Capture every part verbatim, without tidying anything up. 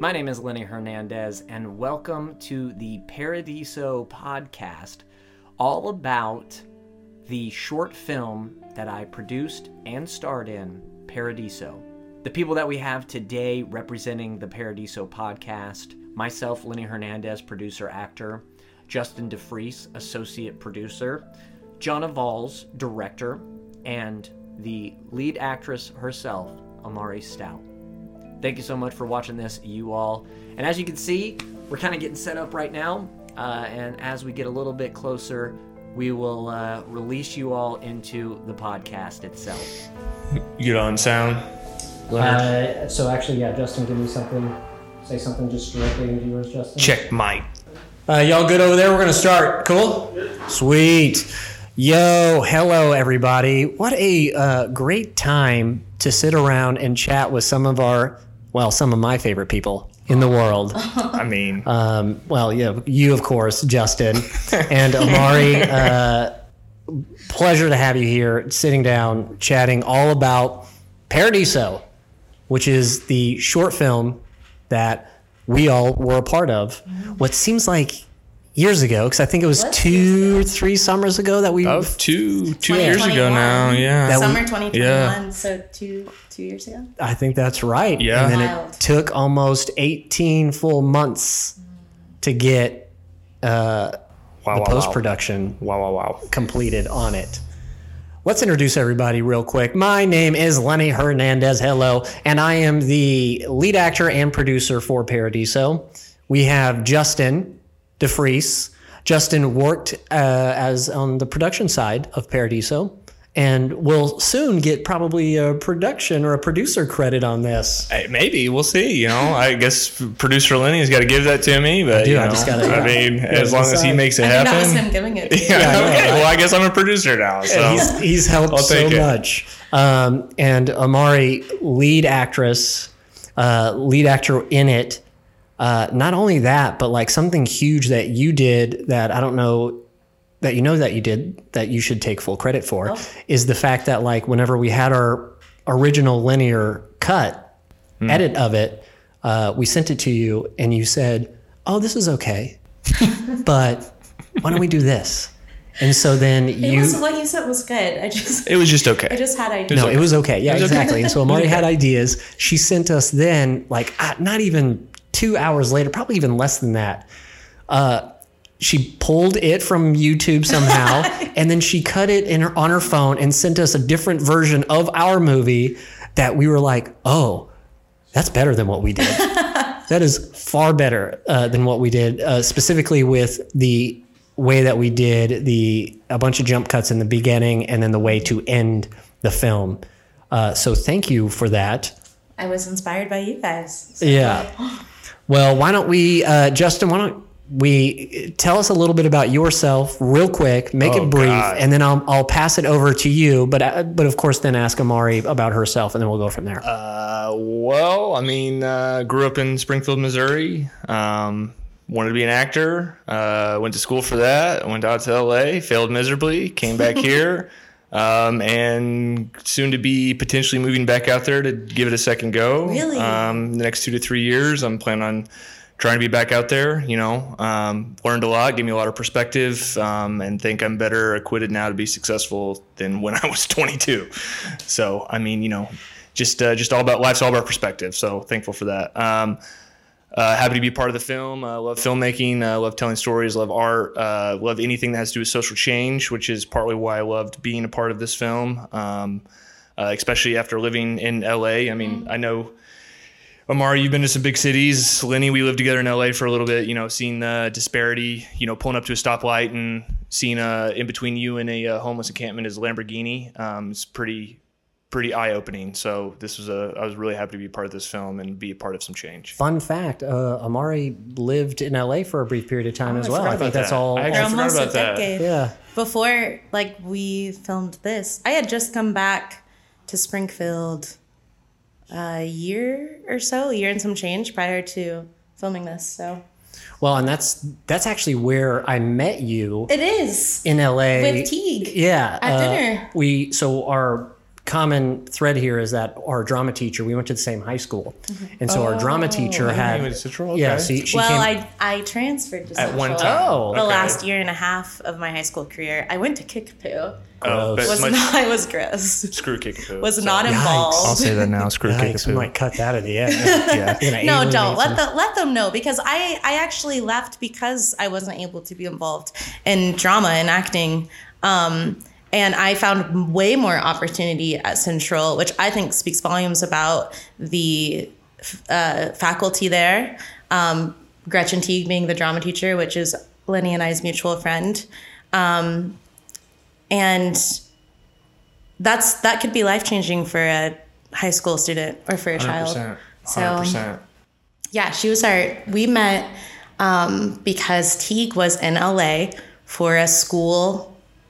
My name is Lenny Hernandez, and welcome to the Paradiso podcast, all about the short film that I produced and starred in, Paradiso. The people that we have today representing the Paradiso podcast: myself, Lenny Hernandez, producer, actor; Justin DeFries, associate producer; Jonna Valls, director; and the lead actress herself, Amari Stout. Thank you so much for watching this, you all. And as you can see, we're kind of getting set up right now. Uh, and as we get a little bit closer, we will uh, release you all into the podcast itself. Get on sound. Uh, so actually, yeah, Justin, give me something. Say something just directly into yours, Justin. Check mic. Uh, y'all good over there? We're going to start. Cool? Sweet. Yo, hello, everybody. What a uh, great time to sit around and chat with some of our, well, some of my favorite people in the world. I mean, um, well, yeah, you, of course, Justin, and Amari. Uh, pleasure to have you here, sitting down, chatting all about Paradiso, which is the short film that we all were a part of. What seems like years ago, because I think it was What? two or three summers ago that we... oh, two two years ago now, yeah. That Summer we- twenty twenty-one, yeah. so two two years ago. I think that's right. Yeah. And then Wild. it took almost eighteen full months to get uh, Wow, the wow, post-production Wow, wow, wow. completed on it. Let's introduce everybody real quick. My name is Lenny Hernandez. Hello. And I am the lead actor and producer for Paradiso. We have Justin DeFries. Justin worked uh, as on the production side of Paradiso and will soon get probably a production or a producer credit on this. Hey, maybe we'll see. You know, I guess producer Lenny's got to give that to me, but do, you I know, just gotta- I yeah. mean, Yeah, as long as he decide. makes it I mean, that was happen. him giving it to you. Yeah, Yeah, I know, okay. right? Well, I guess I'm a producer now. So He's, he's helped I'll so take it. much. Um, and Amari, lead actress, uh, lead actor in it. Uh, not only that, but like something huge that you did that I don't know that you know that you did that you should take full credit for Oh. is the fact that like whenever we had our original linear cut edit of it, uh, we sent it to you and you said, "Oh, this is okay, but why don't we do this?" And so then It you. was, what you said was good. I just, it was just okay. I just had ideas. No, okay. it was okay. Yeah, It was okay. exactly. And so Amari had ideas. She sent us then, like, uh, not even two hours later, probably even less than that. Uh, she pulled it from YouTube somehow, and then she cut it in her, on her phone and sent us a different version of our movie that we were like, oh, that's better than what we did. That is far better uh, than what we did, uh, specifically with the way that we did the a bunch of jump cuts in the beginning and then the way to end the film. Uh, so thank you for that. I was inspired by you guys. So- Yeah. Well, why don't we, uh, Justin, why don't we tell us a little bit about yourself real quick, make Oh, it brief, God. and then I'll, I'll pass it over to you. But, uh, but of course, then ask Amari about herself, and then we'll go from there. Uh, well, I mean, uh, grew up in Springfield, Missouri. Um, wanted to be an actor. Uh, went to school for that. Went out to L A. Failed miserably. Came back here. Um, and soon to be potentially moving back out there to give it a second go. Really? Um, the next two to three years, I'm planning on trying to be back out there. You know, um, learned a lot, gave me a lot of perspective, um, and think I'm better equipped now to be successful than when I was twenty-two. So, I mean, you know, just uh, just all about life's all about perspective. So thankful for that. Um, Uh, happy to be part of the film. I uh, love filmmaking. I uh, love telling stories. Love art. Uh, love anything that has to do with social change, which is partly why I loved being a part of this film, um, uh, especially after living in L A. I mean, mm-hmm. I know, Amari, you've been to some big cities. Lenny, we lived together in L A for a little bit, you know, seeing the disparity, you know, pulling up to a stoplight and seeing uh, in between you and a uh, homeless encampment is a Lamborghini. Um, it's pretty pretty eye-opening. So this was a, I was really happy to be part of this film and be a part of some change. Fun fact, uh, Amari lived in L A for a brief period of time Oh, as I well. forgot I think about that's that. all. I For actually forgot almost about a that. decade. Yeah. Before, like, we filmed this, I had just come back to Springfield a year or so, a year and some change prior to filming this. So Well, and that's that's actually where I met you it is in L A with Teague. Yeah, at uh, dinner. We so our common thread here is that our drama teacher, we went to the same high school. And so our drama teacher had, you went to Central? yeah, Okay. so she well, came, I I transferred to At Central. one time. Oh. The Okay. last year and a half of my high school career, I went to Kickapoo. Oh, but Was much, not. I was gross. screw Kickapoo. Was So- not Yikes. involved. I'll say that now. Screw yikes, we Kickapoo. might cut that at the end. Yeah. We're gonna No, alienate don't let some- the, let them know, because I I actually left because I wasn't able to be involved in drama and acting. Um, and I found way more opportunity at Central, which I think speaks volumes about the uh, faculty there. Um, Gretchen Teague being the drama teacher, which is Lenny and I's mutual friend. Um, and that's that could be life-changing for a high school student or for a child. one hundred percent. So- one hundred percent. Yeah, she was our, we met um, because Teague was in L A for a school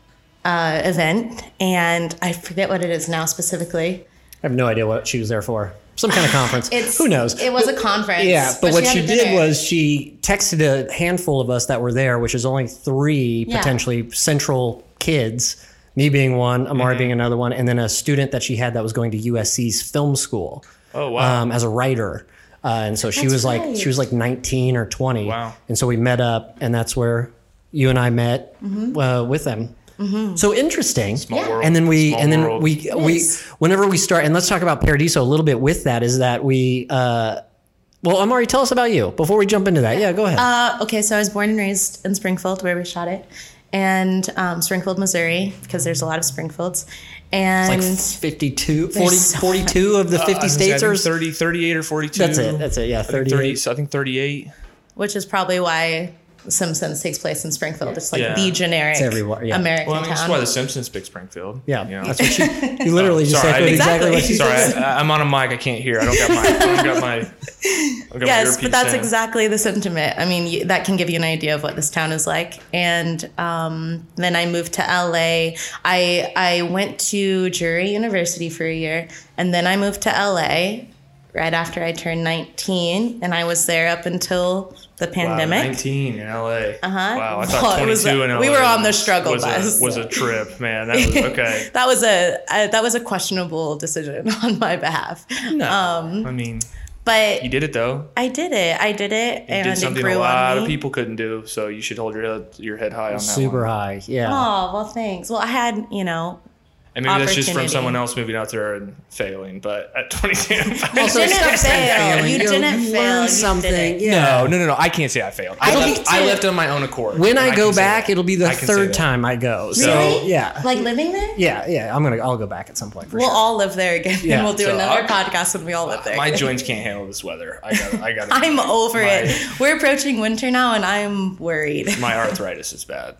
uh, event, and I forget what it is now specifically. I have no idea what she was there for. Some kind of conference. It's Who knows? It was a conference. Yeah, but, what had she a did dinner. was she texted a handful of us that were there, which is only three Yeah. potentially Central kids, me being one, Amari Mm-hmm. being another one, and then a student that she had that was going to U S C's film school Oh, wow. um, as a writer. Uh, and so she That's was like right. she was like nineteen or twenty. Wow. And so we met up, and that's where you and I met Mm-hmm. uh, with them. So interesting. Small Yeah. world. And then we, Small and then world. we, we, Yes. whenever we start, and let's talk about Paradiso a little bit with that, is that we, uh, well, Amari, tell us about you before we jump into that. Yeah, go ahead. Uh, okay, so I was born and raised in Springfield, where we shot it, and um, Springfield, Missouri, because there's a lot of Springfields. And like fifty-two, forty, so forty-two of the Uh, fifty I was states, gonna or say, I think thirty, thirty-eight or forty-two. that's it. That's it. Yeah, I think thirty. thirty-eight. I think thirty-eight. which is probably why Simpsons takes place in Springfield. It's like Yeah. the generic It's everywhere, yeah. American Well, I mean, that's town. why The Simpsons picked Springfield. Yeah, You know? that's what she. You literally just Sorry, I echoed didn't- exactly what she Exactly. said. Sorry, I, I'm on a mic. I can't hear. I don't got my. I don't got my. I don't got my Yes, earpiece but that's in. exactly the sentiment. I mean, you, that can give you an idea of what this town is like. And um, then I moved to L A. I I went to Drury University for a year, and then I moved to L A right after I turned nineteen, and I was there up until the Wow, pandemic. nineteen in L A. Uh-huh. Wow, I Well, thought it was twenty-two a- in L A. we were on the struggle was bus. A, was a trip, man. That was okay. That was a, a that was a questionable decision on my behalf. No. I mean, But you did it though. I did it. I did it, You and did it something grew a lot on of me. people couldn't do. So you should hold your head, your head high on that Super one. high. Yeah. Oh, well, thanks. Well, I had, you know, And maybe that's just from opportunity. someone else moving out there and failing. But at twenty-two, Also, didn't stop saying fail. failing. You know, didn't you fail. learned You did something. it. Yeah. no, no, no, no. I can't say I failed. I, I left, think I too. left on my own accord. When I And go can say back, that. it'll be the I can say third that. time I go. So Really? yeah, like living there. yeah, yeah. I'm gonna. I'll go back at some point for We'll sure. all live there again, Yeah, and we'll do so another I'll- podcast when we all live there. My joints can't handle this weather. I got. I got. I'm over my, it. We're approaching winter now, and I'm worried. My arthritis is bad.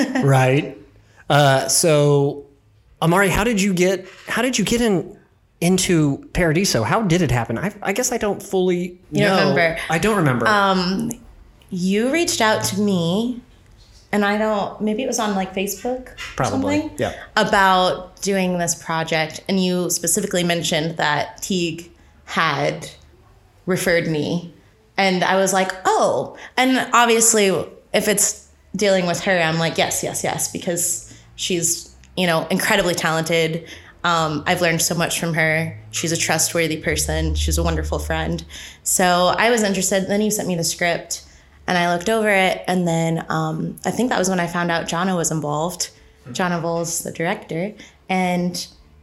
Right. Uh, so, Amari, how did you get? How did you get in into Paradiso? How did it happen? I, I guess I don't fully. You don't know. remember? I don't remember. Um, you reached out to me, and I don't. Maybe it was on like Facebook, or Probably, something, yeah. about doing this project, and you specifically mentioned that Teague had referred me, and I was like, oh, and obviously, if it's dealing with her, I'm like, yes, yes, yes, because she's, you know, incredibly talented. Um, I've learned so much from her. She's a trustworthy person. She's a wonderful friend. So I was interested. Then you sent me the script, and I looked over it. And then um, I think that was when I found out Jonna was involved. Jonna Voles, the director. And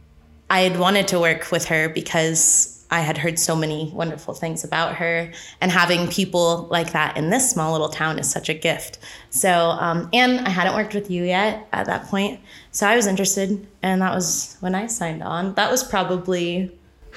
I had wanted to work with her because I had heard so many wonderful things about her, and having people like that in this small little town is such a gift. So, um, and I hadn't worked with you yet at that point. So I was interested, and that was when I signed on. That was probably,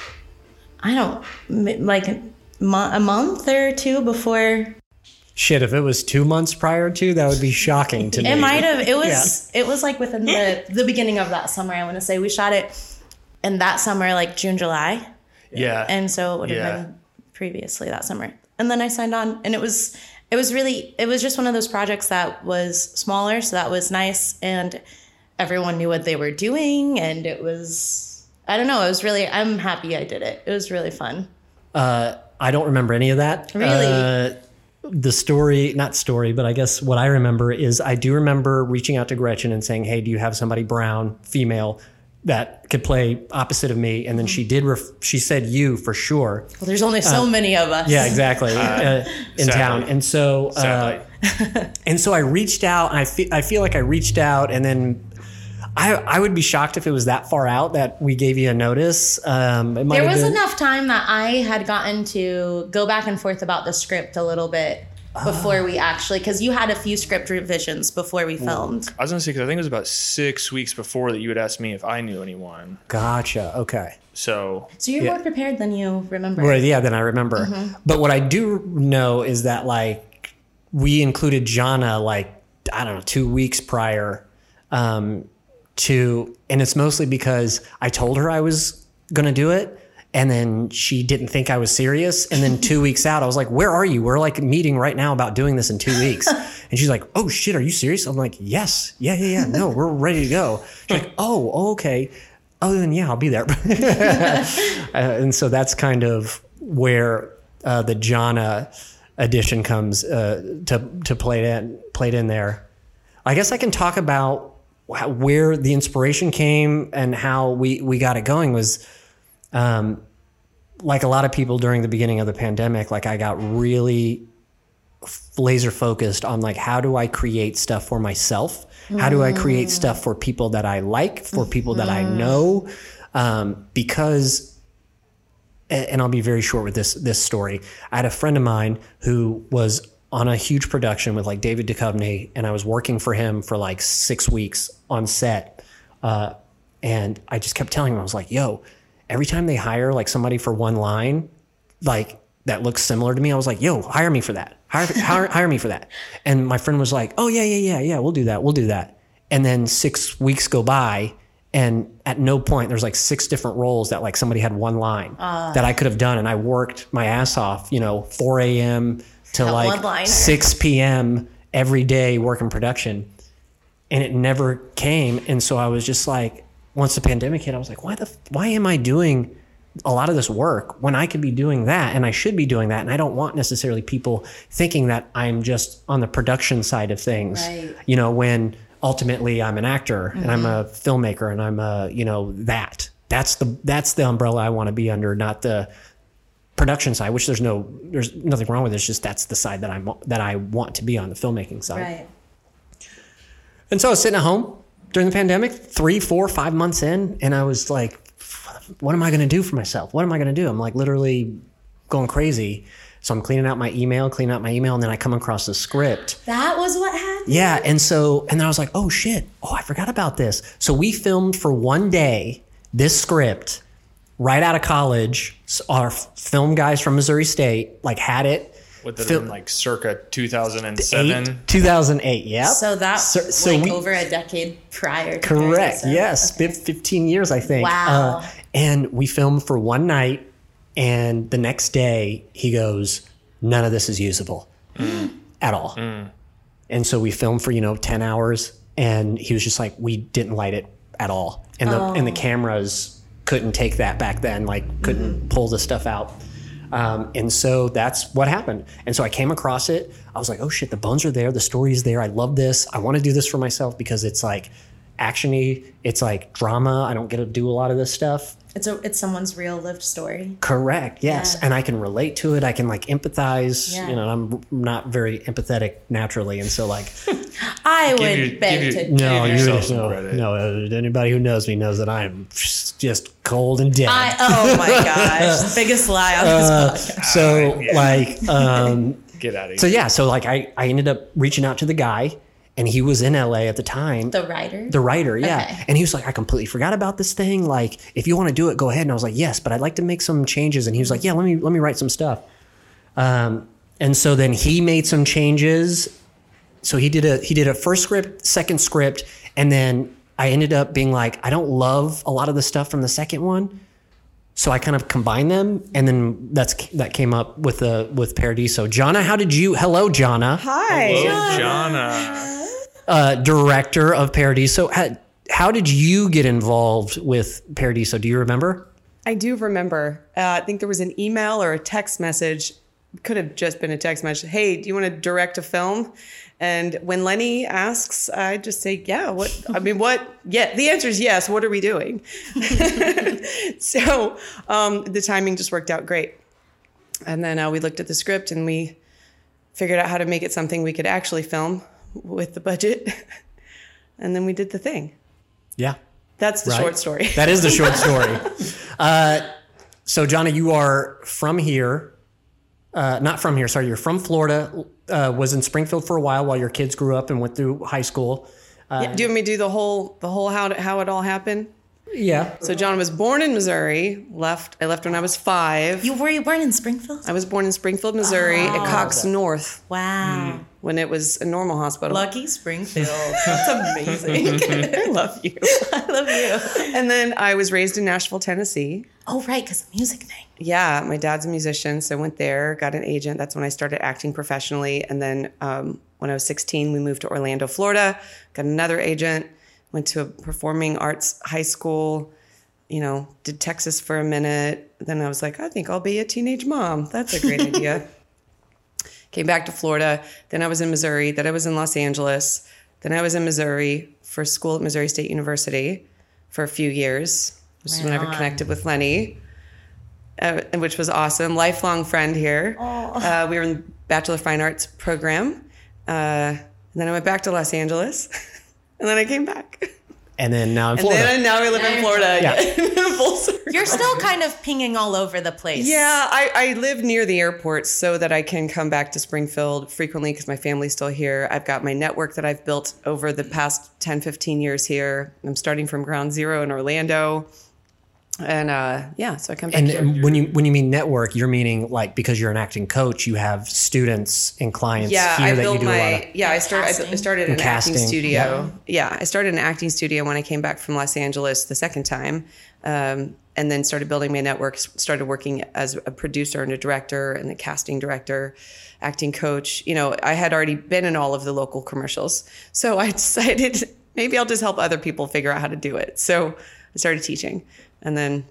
I don't, m- like a mo- a month or two before. Shit, if it was two months prior to, that would be shocking to me. It might have, it was, it was like within the, the beginning of that summer, I want to say. We shot it in that summer, like June, July. Yeah. And so it would have Yeah. been previously that summer. And then I signed on, and it was it was really it was just one of those projects that was smaller, so that was nice, and everyone knew what they were doing, and it was I don't know, it was really I'm happy I did it. It was really fun. Uh, I don't remember any of that. Really? Uh, the story, not story, but I guess what I remember is I do remember reaching out to Gretchen and saying, hey, do you have somebody brown, female, that could play opposite of me. And then she did, ref- she said you for sure. Well, there's only so uh, many of us. Yeah, exactly. uh, in sadly. town. And so, uh, and so I reached out, and I feel, I feel like I reached out, and then I, I would be shocked if it was that far out that we gave you a notice. Um, it might there have was been, enough time that I had gotten to go back and forth about the script a little bit before we actually, because you had a few script revisions before we filmed. I was gonna say, because I think it was about six weeks before that you had asked me if I knew anyone. Gotcha. Okay. So So you're Yeah. more prepared than you remember. Right. Yeah. Then I remember. Mm-hmm. But what I do know is that like we included Jana like I don't know two weeks prior um, to, and it's mostly because I told her I was gonna do it. And then she didn't think I was serious. And then two weeks out, I was like, where are you? We're like meeting right now about doing this in two weeks. And she's like, oh shit, are you serious? I'm like, yes. Yeah, yeah, yeah. No, we're ready to go. She's like, oh, okay. Oh, then yeah, I'll be there. uh, and so that's kind of where uh, the Jana edition comes uh, to, to play it in, played in there. I guess I can talk about how, where the inspiration came and how we, we got it going was, Um, like a lot of people during the beginning of the pandemic, like I got really laser focused on like, how do I create stuff for myself? How do I create stuff for people that I like, for people that I know? Um, because, and I'll be very short with this, this story. I had a friend of mine who was on a huge production with like David Duchovny, and I was working for him for like six weeks on set. Uh, and I just kept telling him, I was like, yo, every time they hire like somebody for one line, like that looks similar to me, I was like, yo, hire me for that. Hire, hire, hire me for that. And my friend was like, oh yeah, yeah, yeah, yeah, we'll do that. We'll do that. And then six weeks go by, and at no point there's like six different roles that like somebody had one line uh, that I could have done. And I worked my ass off, you know, four a.m. to like six p.m. every day working production. And it never came. And so I was just like, once the pandemic hit, I was like, why the, why am I doing a lot of this work when I could be doing that, and I should be doing that? And I don't want necessarily people thinking that I'm just on the production side of things, right. you know, when ultimately I'm an actor mm-hmm. and I'm a filmmaker and I'm a, you know, that, that's the, that's the umbrella I want to be under, not the production side, which there's no, there's nothing wrong with it. It's just, that's the side that I'm, that I want to be on, the filmmaking side. Right. And so I was sitting at home during the pandemic, three, four, five months in, and I was like, what am I going to do for myself? What am I going to do? I'm like literally going crazy. So I'm cleaning out my email, cleaning out my email, and then I come across the script. That was what happened? Yeah. And so, and then I was like, oh shit. Oh, I forgot about this. So we filmed for one day this script right out of college. Our film guys from Missouri State like had it. Would that have been like circa two thousand seven? two thousand eight, yeah. So that's so, so like we, over a decade prior to correct, Paradiso. yes. Okay. fifteen years, I think. Wow. Uh, and we filmed for one night, and the next day he goes, none of this is usable mm. at all. Mm. And so we filmed for, you know, ten hours, and he was just like, we didn't light it at all. And the, oh. and the cameras couldn't take that back then, like couldn't mm-hmm. pull the stuff out. Um, and so that's what happened. And so I came across it. I was like, oh shit, the bones are there. The story is there. I love this. I want to do this for myself because it's like action-y. It's like drama. I don't get to do a lot of this stuff. It's a, it's someone's real lived story. Correct. Yes. Yeah. And I can relate to it. I can like empathize, yeah. you know, I'm not very empathetic naturally. And so like, I would you, beg you, to no, give yourself no, some no, uh, anybody who knows me knows that I'm just cold and dead. I, oh my gosh. The biggest lie on this uh, podcast. So uh, yeah. like, um, get out of here. So yeah. So like I, I ended up reaching out to the guy. And he was in L A at the time. The writer? The writer, yeah. Okay. And he was like, I completely forgot about this thing. Like, if you want to do it, go ahead. And I was like, yes, but I'd like to make some changes. And he was like, yeah, let me let me write some stuff. Um, and so then he made some changes. So he did a he did a first script, second script, and then I ended up being like, I don't love a lot of the stuff from the second one. So I kind of combined them, and then that's that came up with the with Paradiso. Jana, how did you? Hello, Jana. Hi, hello, Jana. Uh, director of Paradiso. How, how did you get involved with Paradiso? Do you remember? I do remember. Uh, I think there was an email or a text message could have just been a text message. Hey, do you want to direct a film? And when Lenny asks, I just say, yeah, what, I mean, what, yeah, the answer is yes. What are we doing? So um, the timing just worked out great. And then uh, we looked at the script and we figured out how to make it something we could actually film with the budget. And then we did the thing. Yeah. That's the Right. short story. That is the short story. uh, so, Johnny, you are from here. Uh, not from here, sorry. You're from Florida. Uh, was in Springfield for a while while your kids grew up and went through high school. Uh, Yeah, do you want me to do the whole, the whole how, how it all happened? Yeah. So John was born in Missouri. Left. I left when I was five. You were you born in Springfield? I was born in Springfield, Missouri, at Cox North, Wow. when it was a normal hospital. Lucky Springfield. That's amazing. I love you. I love you. And then I was raised in Nashville, Tennessee. Oh, right, because the music thing. Yeah, my dad's a musician, so I went there, got an agent. That's when I started acting professionally. And then um, when I was sixteen, we moved to Orlando, Florida, got another agent, went to a performing arts high school, you know, did Texas for a minute. Then I was like, I think I'll be a teenage mom. That's a great idea. Came back to Florida. Then I was in Missouri. Then I was in Los Angeles. Then I was in Missouri for school at Missouri State University for a few years. This is Right when I on. connected with Lenny, uh, which was awesome. Lifelong friend here. Uh, we were in the Bachelor of Fine Arts program. Uh, and then I went back to Los Angeles. And then I came back. And then now in And Florida. then now we live in Florida. Yeah. Yeah. Full circle. You're still kind of pinging all over the place. Yeah, I, I live near the airport so that I can come back to Springfield frequently because my family's still here. I've got my network that I've built over the past ten, fifteen years here. I'm starting from ground zero in Orlando. And uh, yeah, so I come back And here. when you when you mean network, you're meaning like because you're an acting coach, you have students and clients Yeah, here I that you built do my a lot of. yeah. I started. I Casting. started an Casting, acting studio. Yeah. I started an acting studio when I came back from Los Angeles the second time, um, and then started building my network. Started working as a producer and a director and a casting director, acting coach. You know, I had already been in all of the local commercials, so I decided maybe I'll just help other people figure out how to do it. So I started teaching, and then.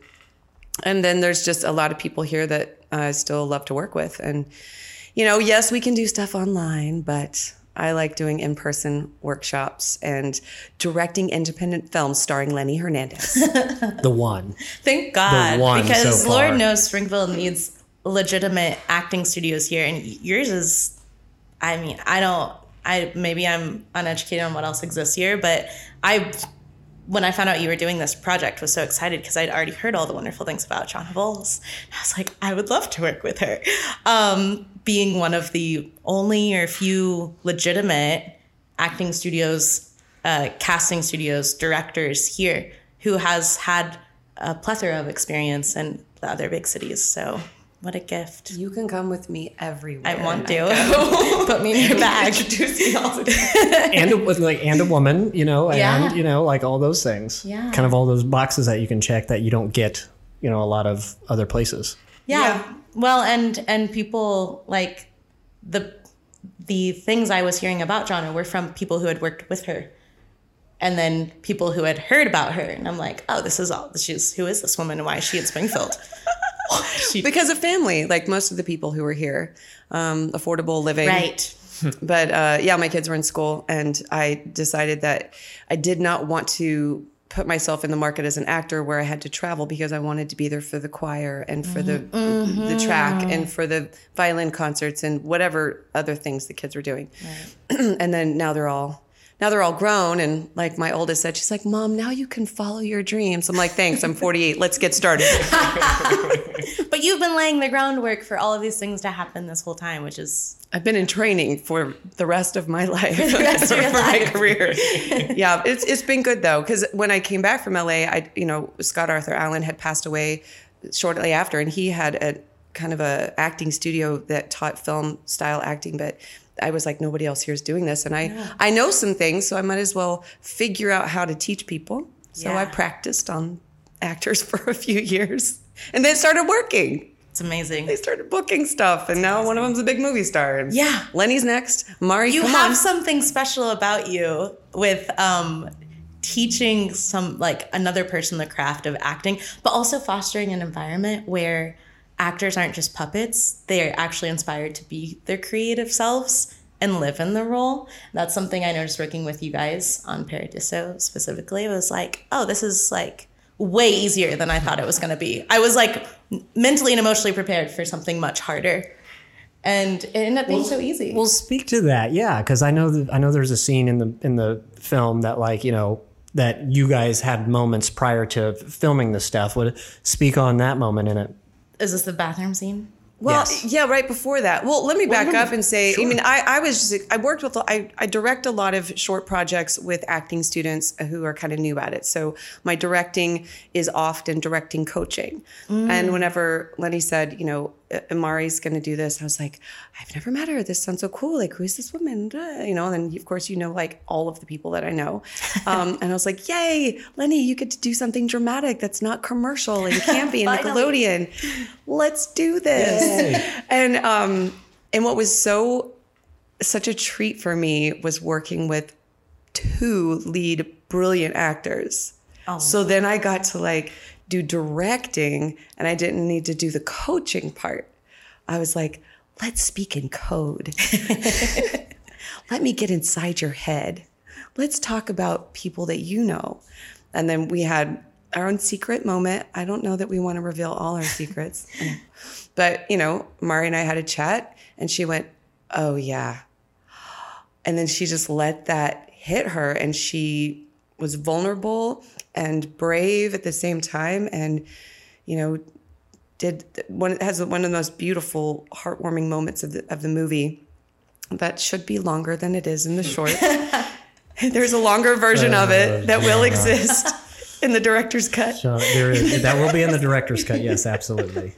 And then there's just a lot of people here that I still love to work with. And, you know, yes, we can do stuff online, but I like doing in-person workshops and directing independent films starring Lenny Hernandez. The one. Thank God. one Because so far. Lord knows Springfield needs legitimate acting studios here. And yours is, I mean, I don't, I maybe I'm uneducated on what else exists here, but I, when I found out you were doing this project, was so excited because I'd already heard all the wonderful things about Shauna Bowles. I was like, I would love to work with her. Um, being one of the only or few legitimate acting studios, uh, casting studios, directors here who has had a plethora of experience in the other big cities. So what a gift. You can come with me everywhere. I want to. Put me in your bag. Introduce me all the time. And a, with like and a woman, you know, and Yeah. you know, like all those things. Yeah. Kind of all those boxes that you can check that you don't get, you know, a lot of other places. Yeah. Yeah. Well, and and people like the the things I was hearing about Jonna were from people who had worked with her. And then people who had heard about her. And I'm like, oh, this is all she's who is this woman and why is she in Springfield? She- Because of family, like most of the people who were here, um, affordable living. right. But uh, yeah, my kids were in school, and I decided that I did not want to put myself in the market as an actor where I had to travel because I wanted to be there for the choir and for the the track and for the violin concerts and whatever other things the kids were doing. And then now they're all now they're all grown, and like my oldest said, she's like, "Mom, now you can follow your dreams." I'm like, "Thanks, I'm forty-eight. Let's get started." But you've been laying the groundwork for all of these things to happen this whole time, which is I've been in training for the rest of my life, for, the rest of your my life. career. Yeah, it's it's been good though, because when I came back from L A, I you know Scott Arthur Allen had passed away shortly after, and he had a kind of a acting studio that taught film style acting, but I was like, nobody else here is doing this, and I I know some things, so I might as well figure out how to teach people. So I Yeah. practiced on actors for a few years, and then it started working. it's amazing. They started booking stuff, and now one of them's a big movie star. And Yeah. Lenny's next. Mari, You come have on. something special about you with um, teaching some like another person the craft of acting, but also fostering an environment where actors aren't just puppets. They are actually inspired to be their creative selves and live in the role. That's something I noticed working with you guys on Paradiso specifically. It was like, oh, this is like way easier than I thought it was going to be. I was like mentally and emotionally prepared for something much harder. And it ended up being well, so easy. Well, speak to that, yeah, because I know that I know there's a scene in the in the film that, like, you know, that you guys had moments prior to filming the stuff. Would speak on that moment in it? Is this the bathroom scene? Well, Yes. yeah, right before that. Well, let me back Well, up and say, sure. I mean, I, I was just, I worked with, I, I direct a lot of short projects with acting students who are kind of new at it. So my directing is often directing coaching. Mm. And whenever Lenny said, you know, Amari's going to do this, I was like, I've never met her. This sounds so cool. Like, who's this woman? You know, and then of course, you know, like all of the people that I know. Um, and I was like, yay, Lenny, you get to do something dramatic that's not commercial and campy and Nickelodeon. Let's do this. Yay. And um, and what was so such a treat for me was working with two lead brilliant actors. Oh. So then I got to like do directing, and I didn't need to do the coaching part. I was like, let's speak in code. Let me get inside your head. Let's talk about people that you know. And then we had our own secret moment. I don't know that we want to reveal all our secrets. But, you know, Mari and I had a chat, and she went, oh, yeah. And then she just let that hit her, and she was vulnerable and brave at the same time, and, you know, did one has one of the most beautiful, heartwarming moments of the, of the movie that should be longer than it is in the short. There's a longer version of it that will exist in the director's cut. So there is, that will be in the director's cut. Yes, absolutely.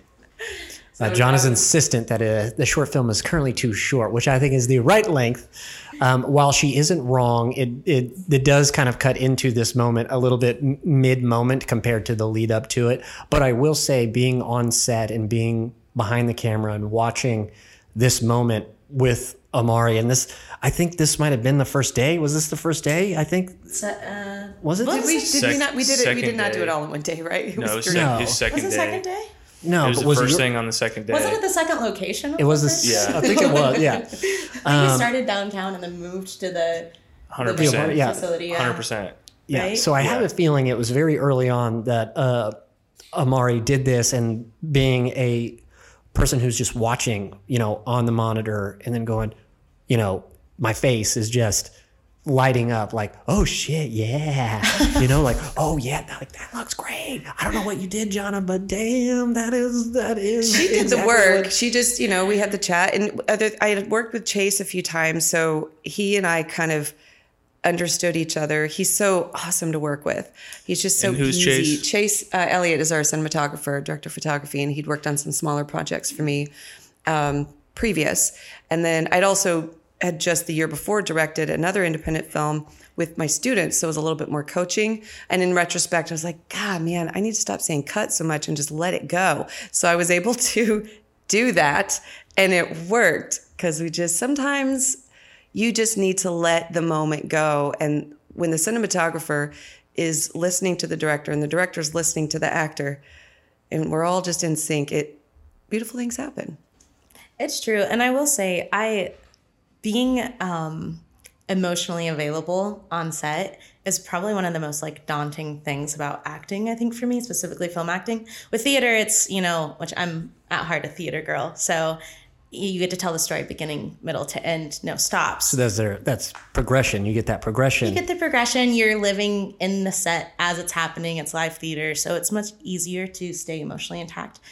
Uh, John is insistent that uh, the short film is currently too short, which I think is the right length. Um, while she isn't wrong, it, it it does kind of cut into this moment a little bit m- mid-moment compared to the lead up to it. But I will say, being on set and being behind the camera and watching this moment with Amari, and this, I think this might have been the first day. Was this the first day? I think. So, uh, Was it? Did we, did Sec- we not? We did it. We second did not do day. it all in one day, right? It No, it was, during- sec- No. his second was it day. second day? No, It was but the was first your- thing on the second day. Wasn't it the second location? Of It was the this. first? Yeah. I think it was. Yeah. I think we started downtown and then moved to the one hundred the percent. Yeah. facility. Yeah. one hundred percent. Yeah. Right? So I have Yeah. a feeling it was very early on that uh, Amari did this, and being a person who's just watching, you know, on the monitor and then going, you know, my face is just lighting up like, oh shit, yeah. You know, like, oh yeah, that, like, that looks great. I don't know what you did, Jonna, but damn, that is, that is. She did the exactly work. what- She just, you know, we had the chat, and other, I had worked with Chase a few times, so he and I kind of understood each other. He's so awesome to work with. He's just so And who's easy. Chase? Chase uh, Elliott is our cinematographer, director of photography, and he'd worked on some smaller projects for me um, previous. And then I'd also had just the year before directed another independent film with my students, so it was a little bit more coaching. And in retrospect, I was like, God, man, I need to stop saying cut so much and just let it go. So I was able to do that, and it worked, because we just sometimes you just need to let the moment go. And when the cinematographer is listening to the director and the director's listening to the actor, and we're all just in sync, it beautiful things happen. It's true. And I will say, I being um, emotionally available on set is probably one of the most like daunting things about acting, I think, for me, specifically film acting. With theater, it's, you know, which I'm at heart a theater girl. So you get to tell the story beginning, middle to end, no stops. So that's their, that's progression. You get that progression. You get the progression. You're living in the set as it's happening. It's live theater. So it's much easier to stay emotionally intact.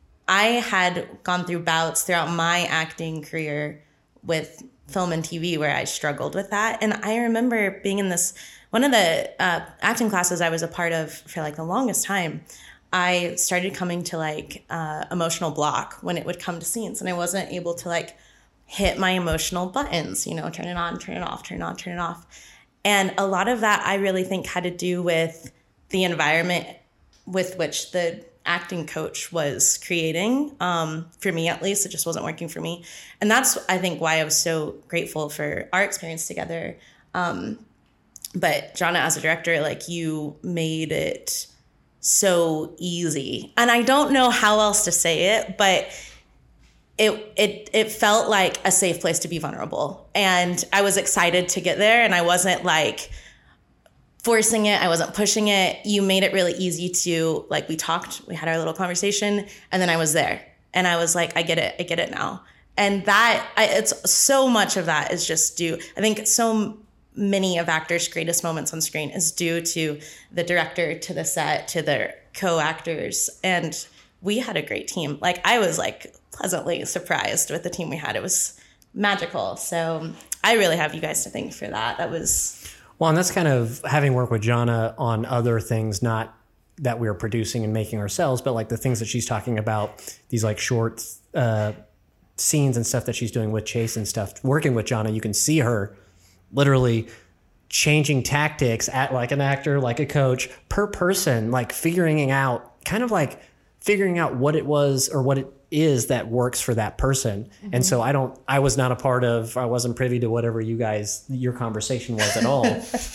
I had gone through bouts throughout my acting career with film and T V where I struggled with that. And I remember being in this, one of the uh, acting classes I was a part of for like the longest time, I started coming to like uh, emotional block when it would come to scenes, and I wasn't able to like hit my emotional buttons, you know, turn it on, turn it off, turn it on, turn it off. And a lot of that I really think had to do with the environment with which the acting coach was creating. Um, for me, at least, it just wasn't working for me. And that's, I think, why I was so grateful for our experience together. Um, but Jonna, as a director, like, you made it so easy. And I don't know how else to say it, but it it it felt like a safe place to be vulnerable. And I was excited to get there, and I wasn't like forcing it. I wasn't pushing it. You made it really easy to, like, we talked, we had our little conversation, and then I was there. And I was like, I get it. I get it now. And that, I, it's so much of that is just due, I think so many of actors' greatest moments on screen is due to the director, to the set, to their co-actors. And we had a great team. Like, I was like pleasantly surprised with the team we had. It was magical. So I really have you guys to thank for that. That was... Well, and that's kind of having worked with Jonna on other things, not that we were producing and making ourselves, but like the things that she's talking about, these like short uh, scenes and stuff that she's doing with Chase and stuff. Working with Jonna, you can see her literally changing tactics at like an actor, like a coach, per person, like figuring out, kind of like figuring out what it was or what it is that works for that person. Mm-hmm. And so I don't, I was not a part of, I wasn't privy to whatever you guys, your conversation was at all.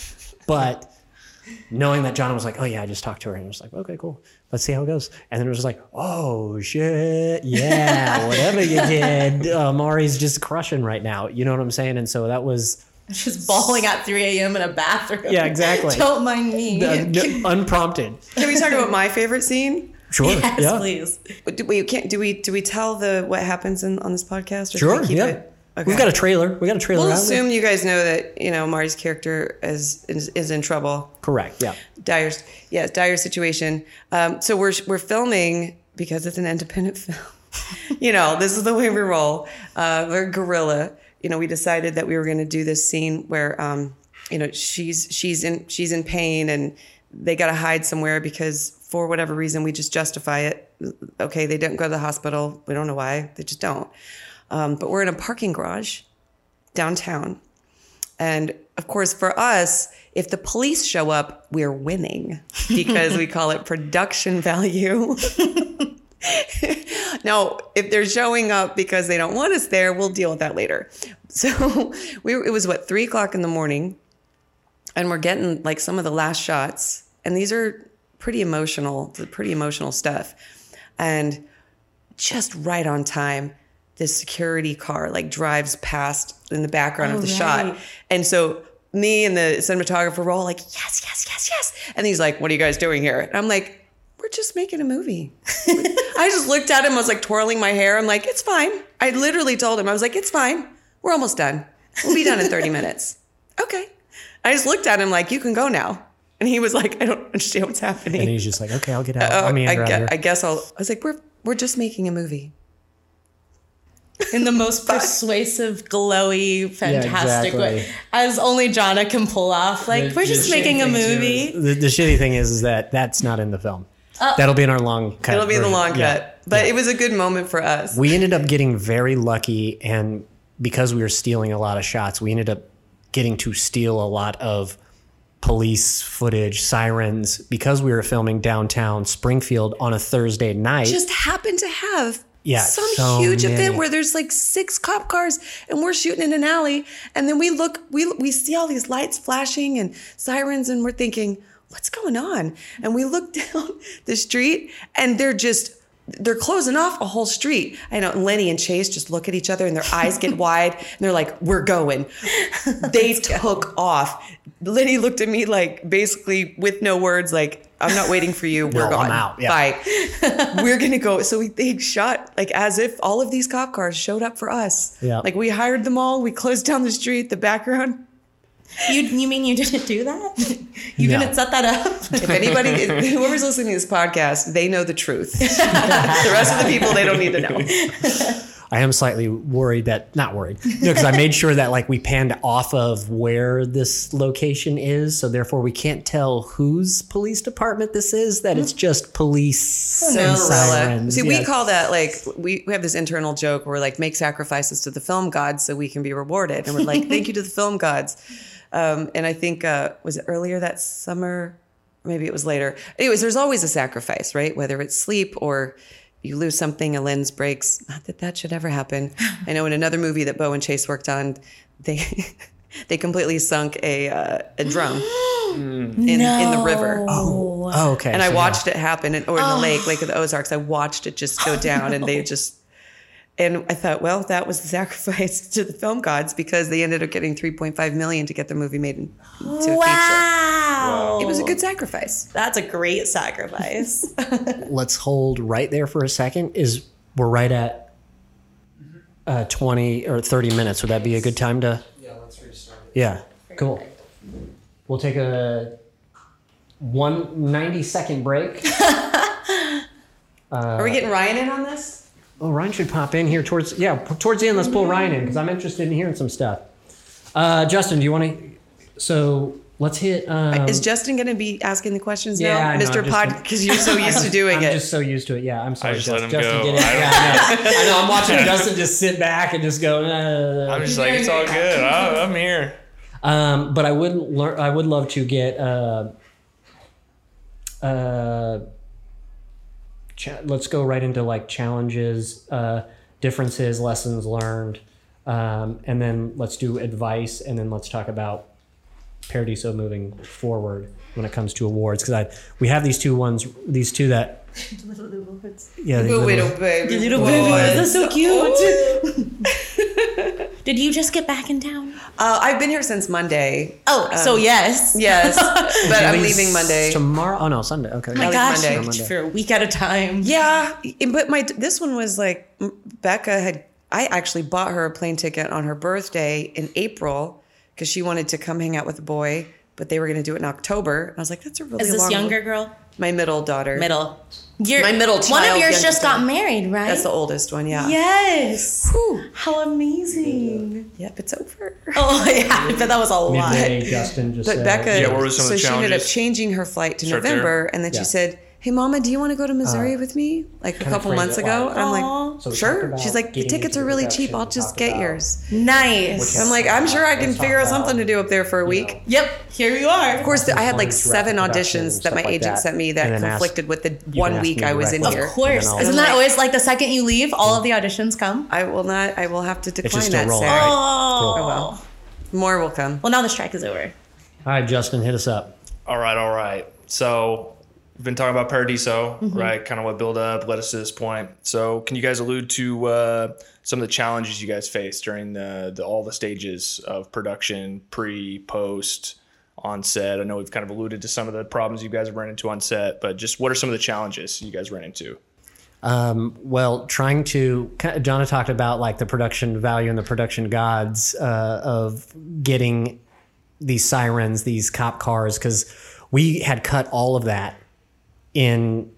But knowing that Jonna was like, oh yeah, I just talked to her, and I was like, okay, cool. Let's see how it goes. And then it was like, oh shit. Yeah. Whatever you did, uh, Mari's just crushing right now. You know what I'm saying? And so that was, just bawling at three a.m. in a bathroom. Yeah, exactly. Don't mind me. Uh, no, unprompted. Can we talk about my favorite scene? Sure. Yes, yeah. please. Do we can't do we do we tell the what happens in, on this podcast? Or Sure. should we keep Yeah. It? Okay. We've got a trailer. We got a trailer. We'll out assume you guys know that, you know, Mari's character is is, is in trouble. Correct. Yeah. Dire, yeah, dire situation. Um, so we're we're filming because it's an independent film. You know, this is the way we roll. Uh, we're guerrilla. You know, we decided that we were going to do this scene where, um, you know, she's she's in she's in pain and they got to hide somewhere because for whatever reason we just justify it. Okay, they don't go to the hospital. We don't know why. They just don't. Um, but we're in a parking garage downtown. And of course, for us, if the police show up, we're winning because we call it production value. Now, if they're showing up because they don't want us there, we'll deal with that later. So we were, it was, what, three o'clock in the morning, and we're getting like some of the last shots. And these are pretty emotional, pretty emotional stuff. And just right on time, this security car like drives past in the background Oh, of the right. shot. And so me and the cinematographer were all like, yes, yes, yes, yes. And he's like, what are you guys doing here? And I'm like, we're just making a movie. I just looked at him. I was like twirling my hair. I'm like, it's fine. I literally told him, I was like, it's fine. We're almost done. We'll be done in thirty minutes. Okay. I just looked at him like, you can go now. And he was like, I don't understand what's happening. And he's just like, okay, I'll get out. Oh, I mean, I, gue- I guess I'll, I was like, we're, we're just making a movie. In the most persuasive, glowy, fantastic exactly. way, as only Jonna can pull off. Like, The- we're the just shitty making a thing, too, movie. is- The, the shitty thing is, is that that's not in the film. That'll be in our long cut. It'll be in the version. long Yeah. cut. But it was a good moment for us. We ended up getting very lucky, and because we were stealing a lot of shots, we ended up getting to steal a lot of police footage, sirens, because we were filming downtown Springfield on a Thursday night. Just happened to have Yeah, some so huge many. event where there's like six cop cars and we're shooting in an alley, and then we look we we see all these lights flashing and sirens, and we're thinking, what's going on? And we look down the street and they're just they're closing off a whole street. I know Lenny and Chase just look at each other and their eyes get wide and they're like, we're going. They took off. Lenny looked at me like basically with no words, like, I'm not waiting for you. We're No, gone. I'm out. Yeah. Bye. We're going to go. So we, they shot like as if all of these cop cars showed up for us. Yeah. Like we hired them all. We closed down the street, the background. You you mean you didn't do that? You No. didn't set that up? If anybody, whoever's listening to this podcast, they know the truth. The rest of the people, they don't need to know. I am slightly worried that, not worried, no, because I made sure that like we panned off of where this location is, so therefore we can't tell whose police department this is, that it's just police and Cinderella. sirens. See, we Yeah. call that like, we, we have this internal joke where we're like, make sacrifices to the film gods so we can be rewarded. And we're like, thank you to the film gods. Um, and I think, uh, was it earlier that summer? Maybe it was later. Anyways, there's always a sacrifice, right? Whether it's sleep or you lose something, a lens breaks. Not that that should ever happen. I know in another movie that Bo and Chase worked on, they they completely sunk a uh, a drum in, in the river. Oh, Oh, okay. And I so yeah. watched it happen, in, or in the lake, Lake of the Ozarks. I watched it just go down, and they just. And I thought, well, that was the sacrifice to the film gods because they ended up getting three point five million to get the movie made into a feature. Wow. It was a good sacrifice. That's a great sacrifice. Let's hold right there for a second. Is we're right at uh, twenty or thirty minutes. Would that be a good time to? Yeah, let's restart it. Yeah. Cool. We'll take a one ninety second break. Are we getting Ryan in on this? Oh, Ryan should pop in here towards yeah towards the end. Let's pull Ryan in because I'm interested in hearing some stuff. Uh, Justin, do you want to? So let's hit. Um, Is Justin going to be asking the questions Yeah, I now, know, Mister I'm just- Pod? Because you're so used to doing I'm it. just so used to it. Yeah, I'm sorry. I just let Justin. him Justin, go. get in. I don't- Yeah, I know. I know. I'm watching Justin just sit back and just go. Uh, I'm just like, it's all good. I, I'm here. Um, but I would learn. I would love to get. Uh, uh, cha- let's go right into like challenges, uh, differences, lessons learned, um, and then let's do advice, and then let's talk about Paradiso moving forward when it comes to awards because I we have these two ones, these two that. Yeah, the Little little- widow baby. Little boy. baby, that's so cute. Did you just get back in town? Uh, I've been here since Monday. Oh, so yes. Yes, but I'm Leaves leaving Monday. tomorrow. Oh no, Sunday. Okay. My leave gosh, Monday. Monday. for a week at a time. Yeah, but my this one was like Becca had. I actually bought her a plane ticket on her birthday in April because she wanted to come hang out with a boy, but they were going to do it in October. I was like, that's a really Is this long. younger girl? My middle daughter. Middle. You're, My middle One of child, yours youngest just got one. married, right? That's the oldest one. Yeah. Yes. Whew. How amazing. Yep, it's over. Oh, yeah. But that was a lot. Midday, Justin just But said. Becca, Yeah, what were some of so the she ended up challenges? changing her flight to Start there. November, and then Yeah. she said, "Hey, Mama, do you want to go to Missouri with me?" Like a Kinda couple phrase months it ago, like- and I'm Aw. like, So we talked "Sure." about She's like, "The getting tickets into are really production, cheap. I'll we just talked get about- yours." Nice. I'm like, "I'm sure I can Let's talk figure out about, something to do up there for a you week." know, Yep. Here you are. Of course, I had like Performance seven throughout the production and auditions that my stuff like agent that. sent me And that then ask- conflicted with the can one ask week me I was in directly. here. Of course. And then I'll- Isn't that always like the second you leave, all of the auditions come? I will not. I will have to decline just still that, rolling. Sarah. Oh. Cool. well. More will come. Well, now the strike is over. All right, Justin, hit us up. All right, all right. So we've been talking about Paradiso, right? Kind of what build up led us to this point. So can you guys allude to uh, some of the challenges you guys faced during the, the all the stages of production, pre, post, on set? I know we've kind of alluded to some of the problems you guys have run into on set, but just what are some of the challenges you guys ran into? Um, well, trying to, Jonna talked about like the production value and the production gods uh, of getting these sirens, these cop cars, because we had cut all of that in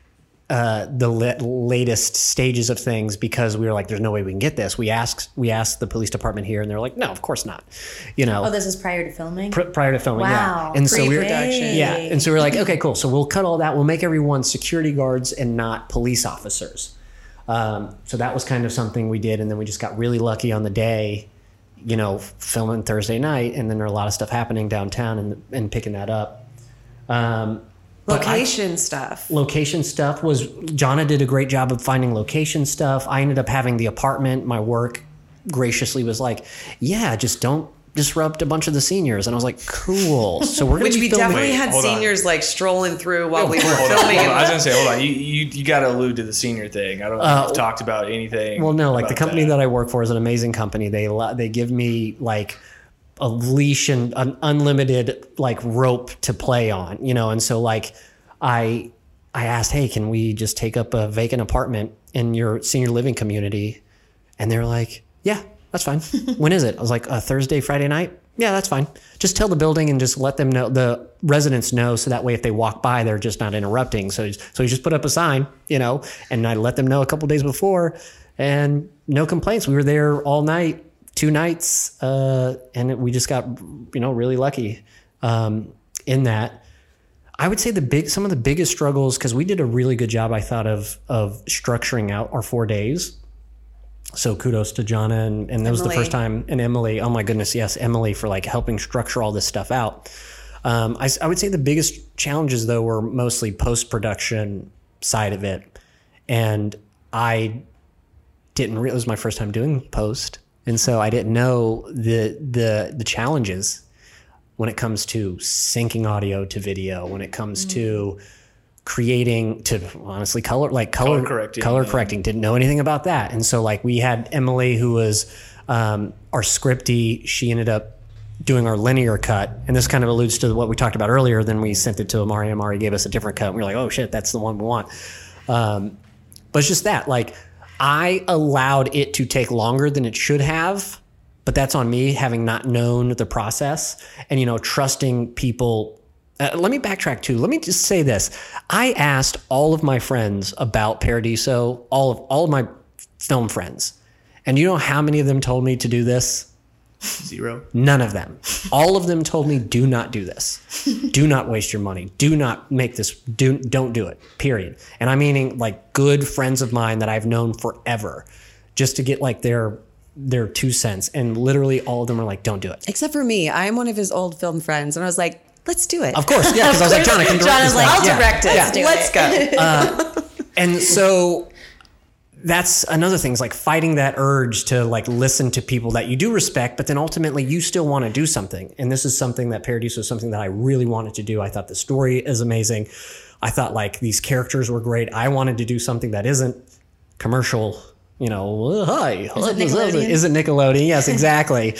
uh, the la- latest stages of things because we were like, there's no way we can get this. We asked, we asked the police department here, and they're like, no, of course not. You know, Oh, this is prior to filming? pr- prior to filming, Wow. yeah. And so we were, Pre-production. yeah, and so we're like, okay, cool. So we'll cut all that. We'll make everyone security guards and not police officers. Um, so that was kind of something we did, and then we just got really lucky on the day, you know, filming Thursday night, and then there are a lot of stuff happening downtown and and picking that up. Um, but I- Location stuff. location stuff was Jonna did a great job of finding location stuff. I ended up having the apartment. My work graciously was like, yeah, just don't disrupt a bunch of the seniors. And I was like, cool. So we're gonna Which be we filming. definitely Wait, had hold on. seniors like strolling through while we were Hold on, filming. hold on. I was it. gonna say, hold on. You you, you got to allude to the senior thing. I don't know if you've talked about anything. Well, no, like the about company that. I work for is an amazing company. They allow- they give me like a leash and an unlimited like rope to play on, you know. And so like I I asked, hey, can we just take up a vacant apartment in your senior living community? And they're like, yeah, that's fine. When is it? I was like, a Thursday, Friday night. Yeah, that's fine. Just tell the building and just let them know, the residents know, so that way if they walk by, they're just not interrupting. So, so you just put up a sign, you know, and I let them know a couple days before, and no complaints. We were there all night, two nights, uh, and it, we just got, you know, really lucky um, in that. I would say the big, some of the biggest struggles, because we did a really good job, I thought, of of structuring out our four days. So kudos to Jonna, and, and that was the Emily. first time, and Emily, oh my goodness, yes, Emily, for like helping structure all this stuff out. Um, I, I would say the biggest challenges though were mostly post-production side of it. And I didn't realize, it was my first time doing post. And so I didn't know the, the, the challenges. when it comes to syncing audio to video, when it comes mm. to creating, to honestly color, like color, color correcting, color yeah. correcting, didn't know anything about that. And so like we had Emily, who was um, our scripty. She ended up doing our linear cut. And this kind of alludes to what we talked about earlier. Then we sent it to Amari. Amari gave us a different cut. And we were like, oh shit, that's the one we want. Um, but it's just that, like, I allowed it to take longer than it should have, but that's on me, having not known the process and, you know, trusting people. Uh, let me backtrack too. Let me just say this. I asked all of my friends about Paradiso, all of all of my film friends. And you know how many of them told me to do this? Zero. None of them. All of them told me, do not do this. Do not waste your money. Do not make this. Do, don't do it, period. And I'm meaning like good friends of mine that I've known forever, just to get like their their two cents. And literally all of them are like, don't do it. Except for me. I'm one of his old film friends. And I was like, let's do it. Of course, yeah, because I was like, John, I can direct John this is like, now. I'll Yeah. direct it. Yeah. Let's do Let's it. go. Uh, and so that's another thing, is like fighting that urge to like listen to people that you do respect, but then ultimately you still want to do something. And this is something that Paradiso is something that I really wanted to do. I thought the story is amazing. I thought like these characters were great. I wanted to do something that isn't commercial, you know, uh, hi. Is it Nickelodeon? Is it Nickelodeon? Yes, exactly.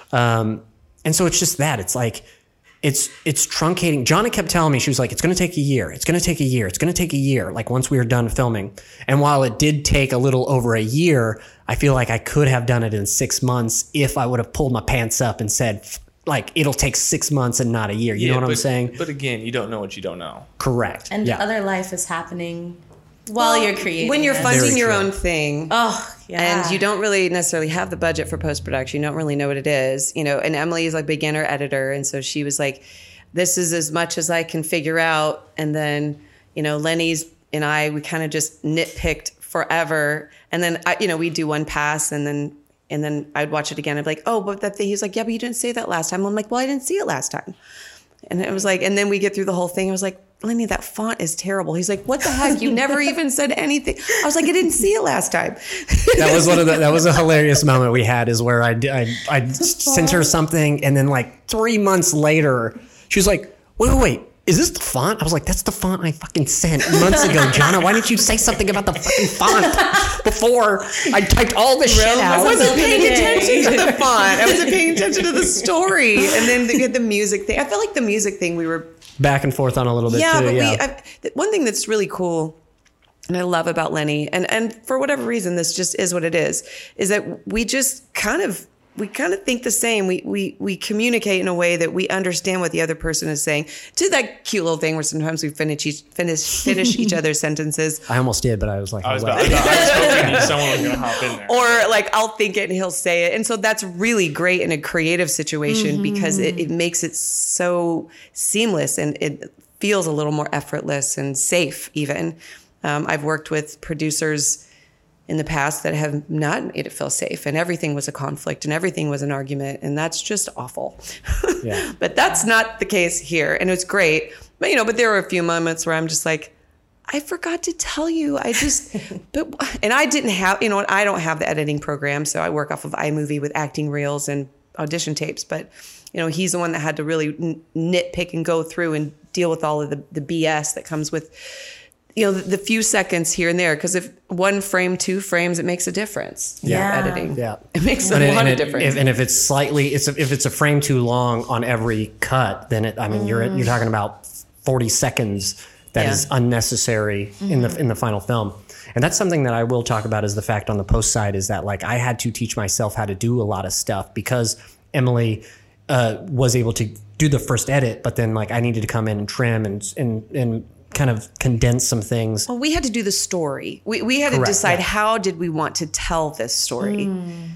um, and so it's just that. It's like, It's it's truncating. Jonna kept telling me, she was like, it's going to take a year. It's going to take a year. It's going to take a year. Like once we were done filming. And while it did take a little over a year, I feel like I could have done it in six months if I would have pulled my pants up and said, like, it'll take six months and not a year. You Yeah, know what but, I'm saying? But again, you don't know what you don't know. Correct. And yeah. other life is happening while you're creating. When you're it. funding Very your true. own thing. Oh, yeah. And you don't really necessarily have the budget for post-production. You don't really know what it is. You know, and Emily is like beginner editor. And so she was like, this is as much as I can figure out. And then, you know, Lenny's and I, we kind of just nitpicked forever. And then, I, you know, we'd do one pass and then, and then I'd watch it again. I'd be like, oh, but that thing, he's like, yeah, but you didn't say that last time. I'm like, well, I didn't see it last time. And it was like, and then we get through the whole thing. I was like, Lenny, that font is terrible. He's like, what the heck? You never even said anything. I was like, I didn't see it last time. That was one of the, that was a hilarious moment we had, is where I, I, I sent her something. And then like three months later, she was like, wait, wait, wait. Is this the font? I was like, that's the font I fucking sent months ago, Jonna. Why didn't you say something about the fucking font before I typed all this shit out? I wasn't paying Building attention to the font. I wasn't paying attention to the story. And then the, the music thing. I felt like the music thing we were Back and forth on a little bit yeah, too. but yeah, we. I, th- one thing that's really cool, and I love about Lenny, and and for whatever reason, this just is what it is, is that we just kind of we kind of think the same. We we we communicate in a way that we understand what the other person is saying. To that cute little thing where sometimes we finish each finish finish each other's sentences. I almost did, but I was like, I was, hold about, on. I, thought, I was hoping someone was going to hop in there. Or like I'll think it and he'll say it. And so that's really great in a creative situation because it, it makes it so seamless and it feels a little more effortless and safe even. Um, I've worked with producers in the past that have not made it feel safe, and everything was a conflict and everything was an argument, and that's just awful. Yeah. But that's not the case here, and it's great. But you know, but there were a few moments where I'm just like, I forgot to tell you. I just, but, and I didn't have, you know what? I don't have the editing program, so I work off of iMovie with acting reels and audition tapes. But you know, he's the one that had to really n- nitpick and go through and deal with all of the, the B S that comes with, you know, the, the few seconds here and there. Because if one frame, two frames, it makes a difference. in Yeah. editing. Yeah. It makes a And, it- lot and of it- difference. If, and if it's slightly, it's a, if it's a frame too long on every cut, then it, I mean, you're you're talking about forty seconds that Yeah. is unnecessary in the in the final film. And that's something that I will talk about, is the fact on the post side is that like I had to teach myself how to do a lot of stuff because Emily uh, was able to do the first edit, but then like I needed to come in and trim and and and kind of condense some things. Well, we had to do the story. We we had to Correct, decide yeah. how did we want to tell this story.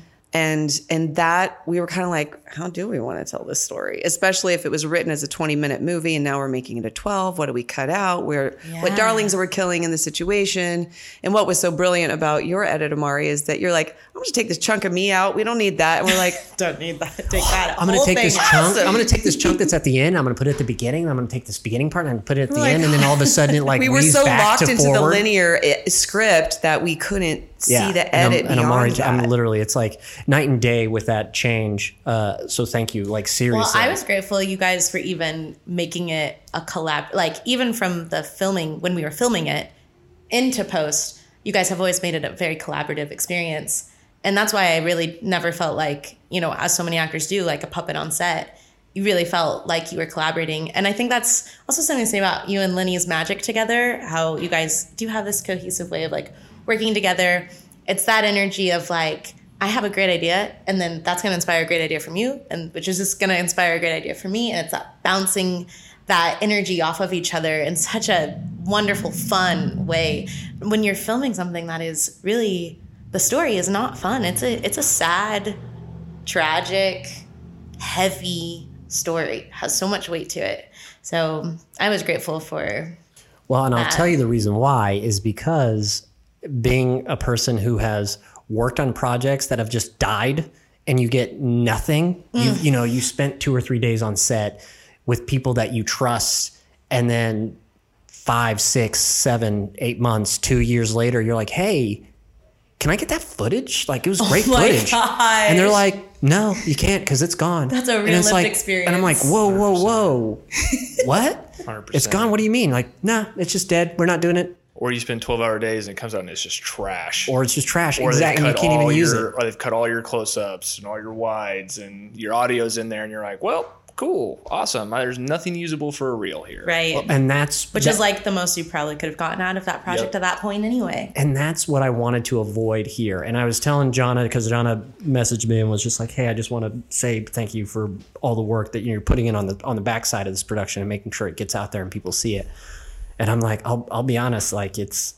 And and that we were kind of like, how do we want to tell this story? Especially if it was written as a twenty minute movie and now we're making it a twelve. What do we cut out? Where what Yeah. darlings we're killing in the situation? And what was so brilliant about your edit, Amari, is that you're like, I'm just take this chunk of me out. We don't need that. And we're like, don't need that. Take that. I'm going to whole take thing this out. chunk. I'm going to take this chunk that's at the end. I'm going to put it at the beginning. I'm going to take this beginning part and I'm going to put it at the We're like, end. And then all of a sudden it like we were weaves so back locked to into forward. the linear i- script that we couldn't see the and edit I'm, and I'm, beyond already, that. I'm literally, it's like night and day with that change. Uh, so thank you. Like seriously. Well, I was grateful you guys for even making it a collab. Like even from the filming, when we were filming it into post, you guys have always made it a very collaborative experience. And that's why I really never felt like, you know, as so many actors do, like a puppet on set. You really felt like you were collaborating. And I think that's also something to say about you and Lenny's magic together, how you guys do have this cohesive way of like working together. It's that energy of like, I have a great idea, and then that's going to inspire a great idea from you, and which is just going to inspire a great idea from me. And it's that bouncing that energy off of each other in such a wonderful, fun way. When you're filming something that is really, the story is not fun. It's a, it's a sad, tragic, heavy story. It has so much weight to it. So I was grateful for. Well, and I'll that. tell you the reason why is because being a person who has worked on projects that have just died and you get nothing, Mm. you you know, you spent two or three days on set with people that you trust, and then five, six, seven, eight months, two years later, you're like, hey, can I get that footage? Like, it was great Oh my footage. gosh. And they're like, no, you can't because it's gone. That's a And real it's lived like, experience. And I'm like, whoa, whoa, whoa. What? one hundred percent. It's gone. What do you mean? Like, nah, it's just dead. We're not doing it. Or you spend twelve hour days and it comes out and it's just trash. Or it's just trash. Or Exactly. You they've cut can't all even use your, it. Or they've cut all your close-ups and all your wides and your audio's in there and you're like, well, cool, awesome. There's nothing usable for a reel here. Right. And that's Which that- is like the most you probably could have gotten out of that project Yep. at that point anyway. and that's what I wanted to avoid here. And I was telling Jonna, because Jonna messaged me and was just like, hey, I just want to say thank you for all the work that you're putting in on the on the backside of this production and making sure it gets out there and people see it. And I'm like, I'll I'll be honest, like it's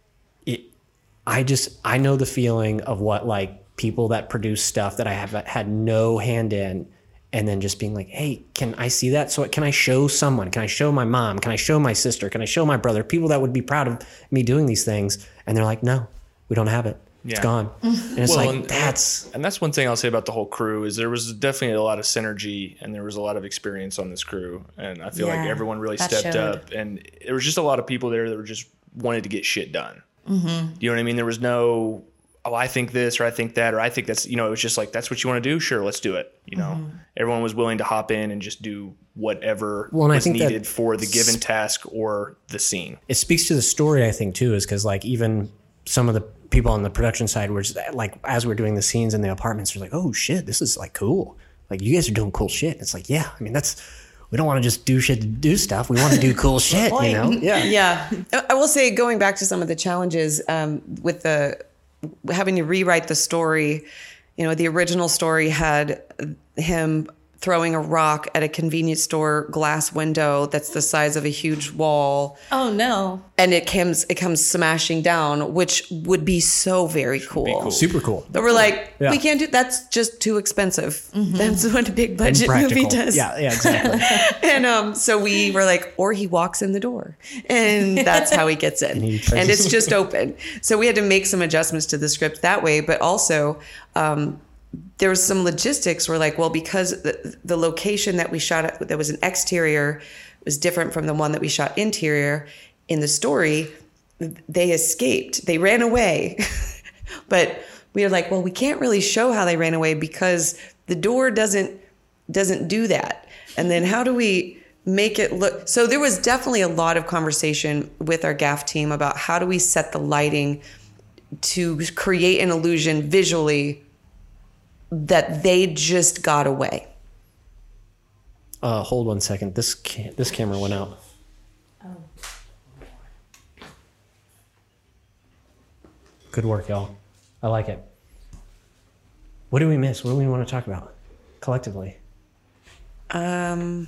it I just I know the feeling of what like people that produce stuff that I have had no hand in, and then just being like, hey, can I see that? So can I show someone? Can I show my mom? Can I show my sister? Can I show my brother? People that would be proud of me doing these things. And they're like, no, we don't have it. It's Yeah. gone. And it's Well, like, and- that's, And that's one thing I'll say about the whole crew is there was definitely a lot of synergy and there was a lot of experience on this crew. And I feel like Yeah, everyone really that stepped showed. up and there was just a lot of people there that were just wanted to get shit done. Mm-hmm. You know what I mean? There was no, oh, I think this or I think that or I think that's, you know, it was just like, that's what you want to do? Sure, let's do it. You know, Mm-hmm. everyone was willing to hop in and just do whatever Well, and I was think that needed for the given task or the scene. it speaks to the story, I think, too, is because like even some of the people on the production side were just like, as we're doing the scenes in the apartments, we're like, oh shit, this is like cool. Like you guys are doing cool shit. It's like, yeah, I mean, that's, we don't want to just do shit to do stuff. We want to do cool shit, you know? Yeah. Yeah. I I will say, going back to some of the challenges um, with the having to rewrite the story, you know, the original story had him throwing a rock at a convenience store glass window that's the size of a huge wall, Oh no. and it comes it comes smashing down, which would be so very cool. cool. Super cool. But we're like, Yeah. we can't do that's just too expensive. That's what a big And budget movie practical. does. Yeah, yeah, exactly. And um, so we were like, or he walks in the door, and that's how he gets in, he and, tries- it's just open. So we had to make some adjustments to the script that way, but also um, there was some logistics. We're like, well, because the, the location that we shot at, that was an exterior, was different from the one that we shot interior. In the story, they escaped, they ran away, but we were like, well, we can't really show how they ran away because the door doesn't doesn't do that. And then how do we make it look? So there was definitely a lot of conversation with our gaff team about how do we set the lighting to create an illusion visually that they just got away. Uh, hold one second. This ca- this camera went out. Good work, y'all. I like it. What do we miss? What do we want to talk about collectively? Um,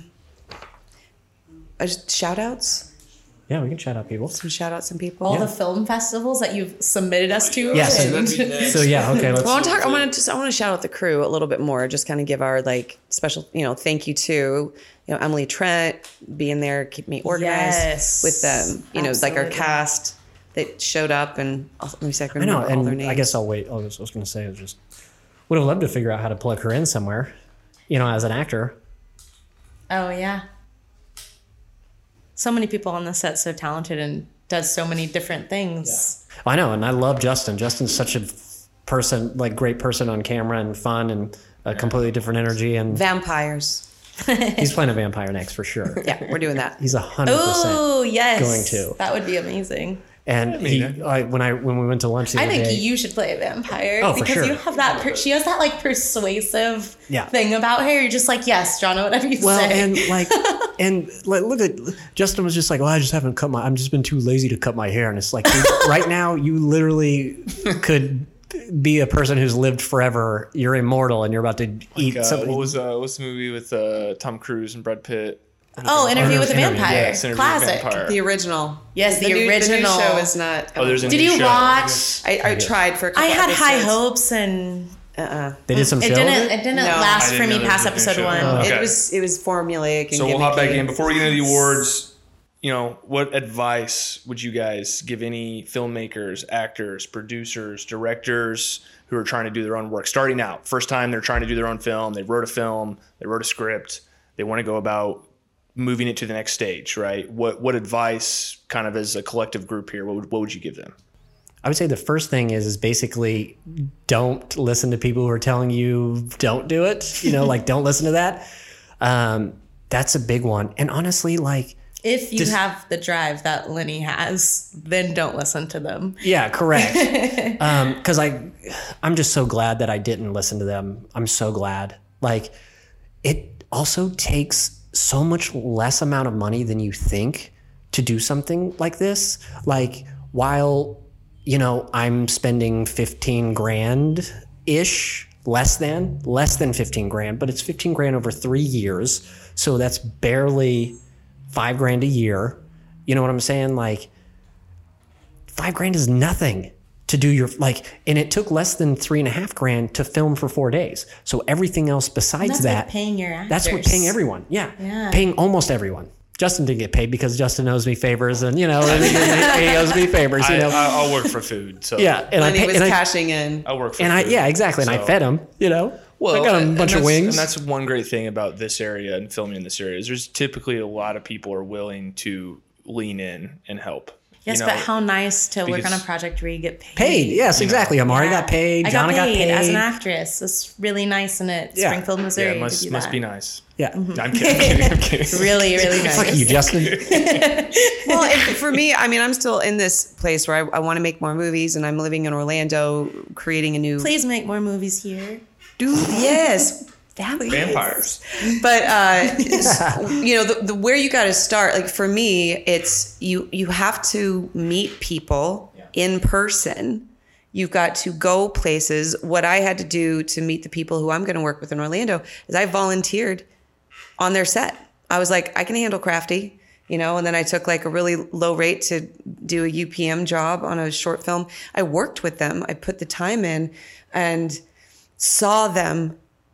shout outs, Yeah, we can shout out people. some shout outs, some people. All the film festivals that you've submitted us to. Yes. and- So yeah, okay. Let's. Well, I want to talk. I want to just. I want to shout out the crew a little bit more. Just kind of give our like special, you know, thank you to, you know, Emily Trent being there, keep me organized Yes. with them. You know, like our Absolutely. cast that showed up, and oh, let me see if I can I know, remember all their and names. I guess I'll wait. I was, I was going to say, I just would have loved to figure out how to plug her in somewhere. You know, as an actor. Oh yeah. So many people on the set so talented and does so many different things. I know, and I love Justin. Justin's such a person, like great person on camera and fun and a completely different energy. And Vampires. he's playing a vampire next for sure. Yeah, we're doing that. He's a hundred Oh, percent yes. going to. That would be amazing. And he, I, when I when we went to lunch the I other think day, you should play a vampire Oh, for because sure. you have that. Per- she has that like persuasive Yeah. thing about her. You're just like, yes, John, whatever you well, say. and like, and like, look at Justin was just like, well, I just haven't cut my. I'm just been too lazy to cut my hair, and it's like, dude, right now you literally could be a person who's lived forever. You're immortal, and you're about to eat Uh, somebody. what was uh, what's the movie with uh, Tom Cruise and Brad Pitt? oh, Interview with a Interview, Vampire, Yes, Interview with a classic. Vampire. The original. Yes, the new, original. The new show is not. Oh, there's a Did new you show. watch? I, I tried for a couple I had high episodes. hopes, and Uh-uh. They did some it show. didn't. of It it? didn't No. last I for didn't me know there past was a new episode show. one. Oh. Okay. It was it was formulaic and So we'll hop back gimmicky. in. Before we get into the awards, you know, what advice would you guys give any filmmakers, actors, producers, directors who are trying to do their own work, starting out, first time they're trying to do their own film, they wrote a film, they wrote a script, they want to go about moving it to the next stage, right? What what advice, kind of as a collective group here, what would, what would you give them? I would say the first thing is is basically don't listen to people who are telling you don't do it. You know, like don't listen to that. Um, that's a big one. And honestly, like If you Just- have the drive that Lenny has, then don't listen to them. yeah, correct. Because I, I'm just so glad that I didn't listen to them. I'm so glad. Like it also takes so much less amount of money than you think to do something like this. Like while you know, I'm spending fifteen grand ish, less than, less than fifteen grand, but it's fifteen grand over three years. So that's barely five grand a year. You know what I'm saying? Like five grand is nothing to do your, like, and it took less than three and a half grand to film for four days. So everything else besides That's that, with paying your actors. that's what paying everyone. Yeah. Yeah. Paying almost everyone. Justin didn't get paid because Justin owes me favors, and you know he owes me favors. You I, know, I, I'll work for food. So yeah, and When I he pay, was and I, cashing in. I work for and I food. yeah exactly, and I So- fed him. You know, Well, I got him a and bunch of that's- wings. And that's one great thing about this area and filming in this area is there's typically a lot of people are willing to lean in and help. Yes, You know, but how nice to work on a because- project where you get paid. paid. Yes, exactly. Amari Yeah. got paid. I Jonna got paid, got paid. as an actress. It's really nice in it. Yeah. Springfield, Missouri. Yeah, it to must do must that. be nice. Yeah, I'm kidding. I'm kidding. I'm kidding. Really, really nice. fuck you, Justin. Well, and for me, I mean, I'm still in this place where I, I want to make more movies, and I'm living in Orlando, creating a new. Please make more movies here. Dude, yes. Vampires. But uh, you know, the, the where you got to start. Like for me, it's you. You have to meet people in person. You've got to go places. What I had to do to meet the people who I'm going to work with in Orlando is I volunteered on their set. I was like, I can handle crafty, you know, and then I took like a really low rate to do a U P M job on a short film. I worked with them. I put the time in and saw them,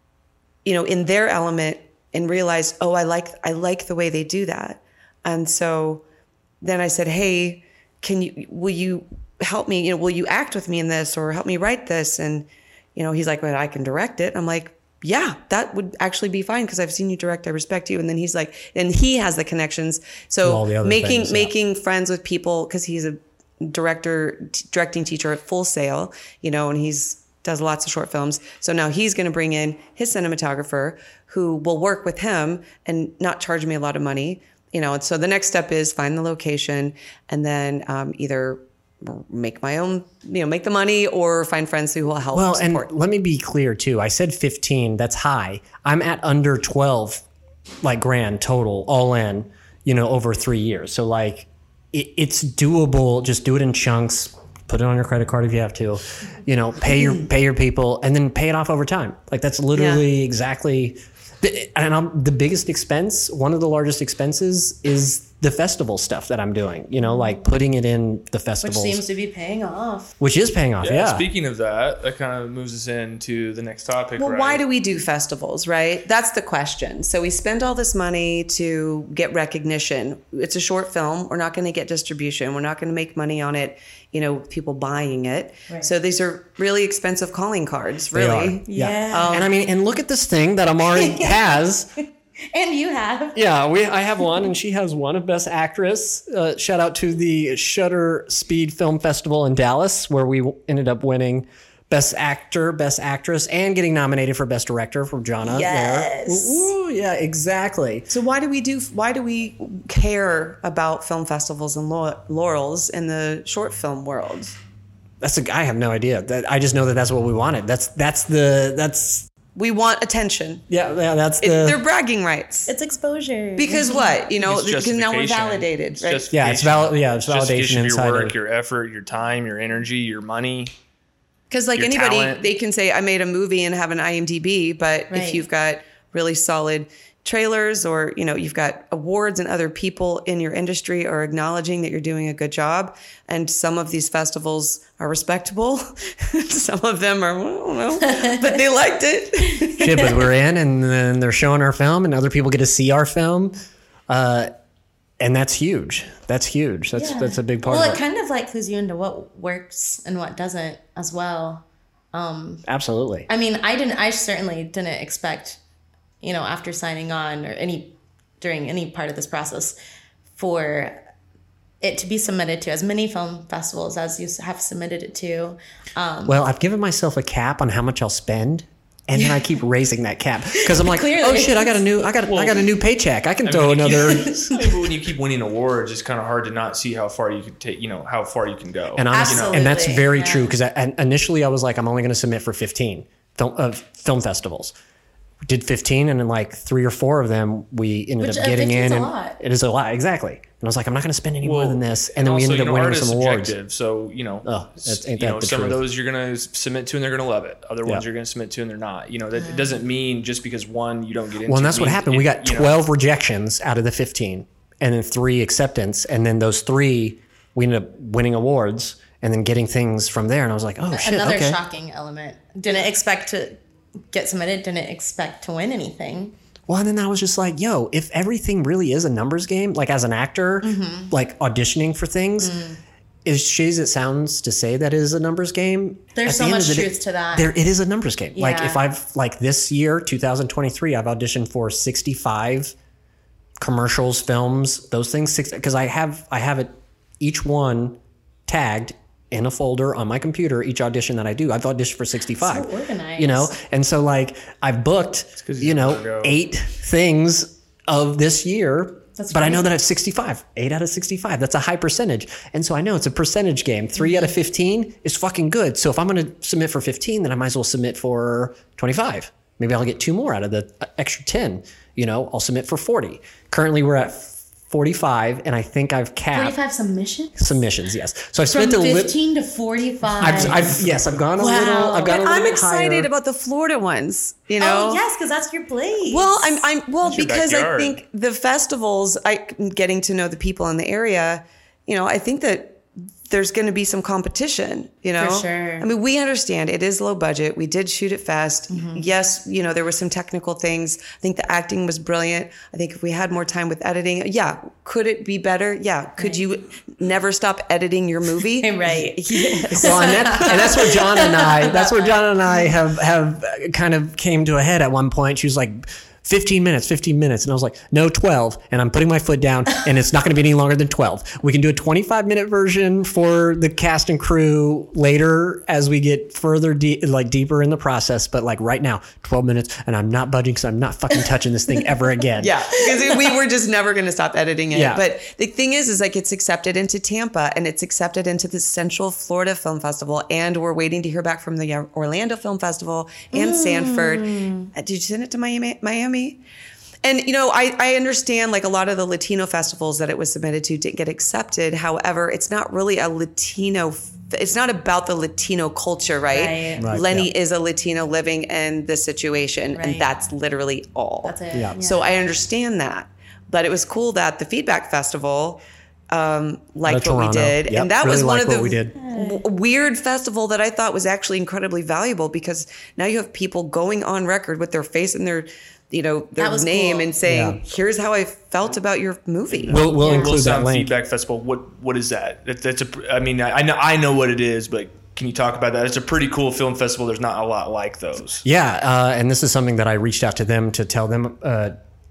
you know, in their element and realized, oh, I like, I like the way they do that. And so then I said, hey, can you, will you help me, you know, will you act with me in this or help me write this? And, you know, he's like, well, I can direct it. I'm like, yeah, that would actually be fine because I've seen you direct. I respect you. And then he's like, and he has the connections. So all the other making, things, yeah. making friends with people because he's a director, t- directing teacher at Full Sail, you know, and he's does lots of short films. So now he's going to bring in his cinematographer who will work with him and not charge me a lot of money, you know. And so the next step is find the location and then um, either make my own, you know, make the money or find friends who will help Well, and support. let me be clear too. I said fifteen. That's high. I'm at under twelve, like grand total, all in. You know, over three years. So like, it, it's doable. Just do it in chunks. Put it on your credit card if you have to. You know, pay your pay your people, and then pay it off over time. Like that's literally Yeah. exactly. And I'm, the biggest expense, one of the largest expenses, is the festival stuff that I'm doing. You know, like putting it in the Which festivals, seems to be paying off. which is paying off. Yeah, Yeah. Speaking of that, that kind of moves us into the next topic. Well, right? why do we do festivals, right? That's the question. So we spend all this money to get recognition. It's a short film. We're not going to get distribution. We're not going to make money on it, you know, people buying it. Right. So these are really expensive calling cards, They really. are. Yeah. Yeah. and I mean, and look at this thing that Amari has. And you have. Yeah, we. I have one, and she has one of Best Actress. Uh, shout out to the Shutter Speed Film Festival in Dallas, where we ended up winning Best Actor, Best Actress, and getting nominated for Best Director from Jonna. Yes. There. Ooh, yeah, exactly. So why do we do? Why do we care about film festivals and lau- laurels in the short film world? That's a, I have no idea. That I just know that that's what we wanted. That's that's the that's We want attention. yeah yeah that's It, the they're bragging rights. It's exposure. Because what? You know, It's because now we're justification. validated, It's right? justification. yeah it's valid yeah it's Justification validation of inside your work, of, your effort, your time, your energy, your money. Because like your anybody, talent. they can say, I made a movie and have an I M D B, but Right. if you've got really solid trailers or, you know, you've got awards and other people in your industry are acknowledging that you're doing a good job. And some of these festivals are respectable. Some of them are, well, I don't know, but they liked it. shit, but we're in, and then they're showing our film, and other people get to see our film, uh, and that's huge. That's huge. That's Yeah. that's a big part Well, of it it. kind of like clues you into what works and what doesn't as well. Absolutely. I mean, I didn't. I certainly didn't expect, you know, after signing on or any during any part of this process, for it to be submitted to as many film festivals as you have submitted it to. Well, I've given myself a cap on how much I'll spend, and then I keep raising that cap because I'm like, Clearly. oh shit, I got a new, I got, I got a new paycheck. I can throw mean, another. When you keep winning awards, it's kind of hard to not see how far you can take. You know how far you can go. And honestly, Absolutely, and that's very yeah. true because initially I was like, I'm only going to submit for fifteen film uh, film festivals. We did fifteen, and in like three or four of them, we ended Which, up uh, getting in. fifteen's a And lot. it is a lot, exactly. And I was like, I'm not going to spend any more Well, than this. And then we also, ended you up know, winning art is some awards. subjective, so you know, Oh, that's- ain't you that know, the some of truth. those you're gonna submit to and they're gonna love it. Other ones Yeah. you're gonna submit to and they're not. You know, that it doesn't mean just because one you don't get into. Well, and that's what means happened. it- We got you know, twelve rejections out of the fifteen, and then three acceptance, and then those three we ended up winning awards, and then getting things from there. And I was like, oh shit, Another okay. shocking element. Didn't expect to get submitted. Didn't expect to win anything. Well, and then I was just like, yo, if everything really is a numbers game, like as an actor, Mm-hmm. like auditioning for things, Mm. as shitty as it sounds to say that it is a numbers game, There's at so the end much of the day, truth to that. There, it is a numbers game. Like Yeah. if I've like this year, two thousand twenty-three, I've auditioned for sixty-five commercials, films, those things, because I have I have it each one tagged in a folder on my computer. Each audition that I do, I've auditioned for sixty-five. So organized. You know, and so like I've booked, 'cause you you don't know, wanna go. eight things of this year. That's but I know great. that it's sixty-five, eight out of sixty-five. That's a high percentage. And so I know it's a percentage game. 3 Mm-hmm. out of fifteen is fucking good. So if I'm going to submit for fifteen, then I might as well submit for twenty-five. Maybe I'll get two more out of the extra ten. You know, I'll submit for forty. Currently we're at forty-five, and I think I've capped forty-five submissions? submissions. Yes. So I've From spent a little. fifteen to forty-five. I've, I've yes, I've gone a Wow. little. I've gone a But little I'm bit excited higher. about the Florida ones, you know? Oh, yes, because that's your place. Well, I'm, I'm well That's your because I backyard. think the festivals, I getting to know the people in the area, you know, I think that there's going to be some competition, you know? For sure. I mean, we understand it is low budget. We did shoot it fast. Mm-hmm. Yes, you know, there were some technical things. I think the acting was brilliant. I think if we had more time with editing, yeah, could it be better? Yeah. Could you never stop editing your movie? Right. Yes. Well, and, that, and that's where John and I, that's where John and I have, have kind of came to a head at one point. She was like, fifteen minutes, fifteen minutes. And I was like, no, twelve. And I'm putting my foot down, and it's not going to be any longer than twelve. We can do a twenty-five minute version for the cast and crew later as we get further, de- like deeper in the process. But like right now, twelve minutes, and I'm not budging because I'm not fucking touching this thing ever again. Yeah, because we were just never going to stop editing it. Yeah. But the thing is, is like it's accepted into Tampa and it's accepted into the Central Florida Film Festival, and we're waiting to hear back from the Orlando Film Festival and Sanford. Uh, Did you send it to Miami? Miami? And you know, I, I understand like a lot of the Latino festivals that it was submitted to didn't get accepted. However, it's not really a Latino. It's not about the Latino culture, right? Right. Right, Lenny yeah. is a Latino living in this situation, Right. and that's literally all. That's it. Yeah. So I understand that, but it was cool that the Feedback Festival um, liked Out of what we Toronto. did, Yep, and that really was one liked of the what we did. w- weird festival that I thought was actually incredibly valuable because now you have people going on record with their face and their, you know, their That was name cool. and saying, Yeah. "Here's how I felt about your movie." We'll, we'll Yeah. include Little that Sound link. Feedback Festival. What what is that? that that's a. I mean, I know I know what it is, but can you talk about that? It's a pretty cool film festival. There's not a lot like those. Yeah, uh, and this is something that I reached out to them to tell them uh,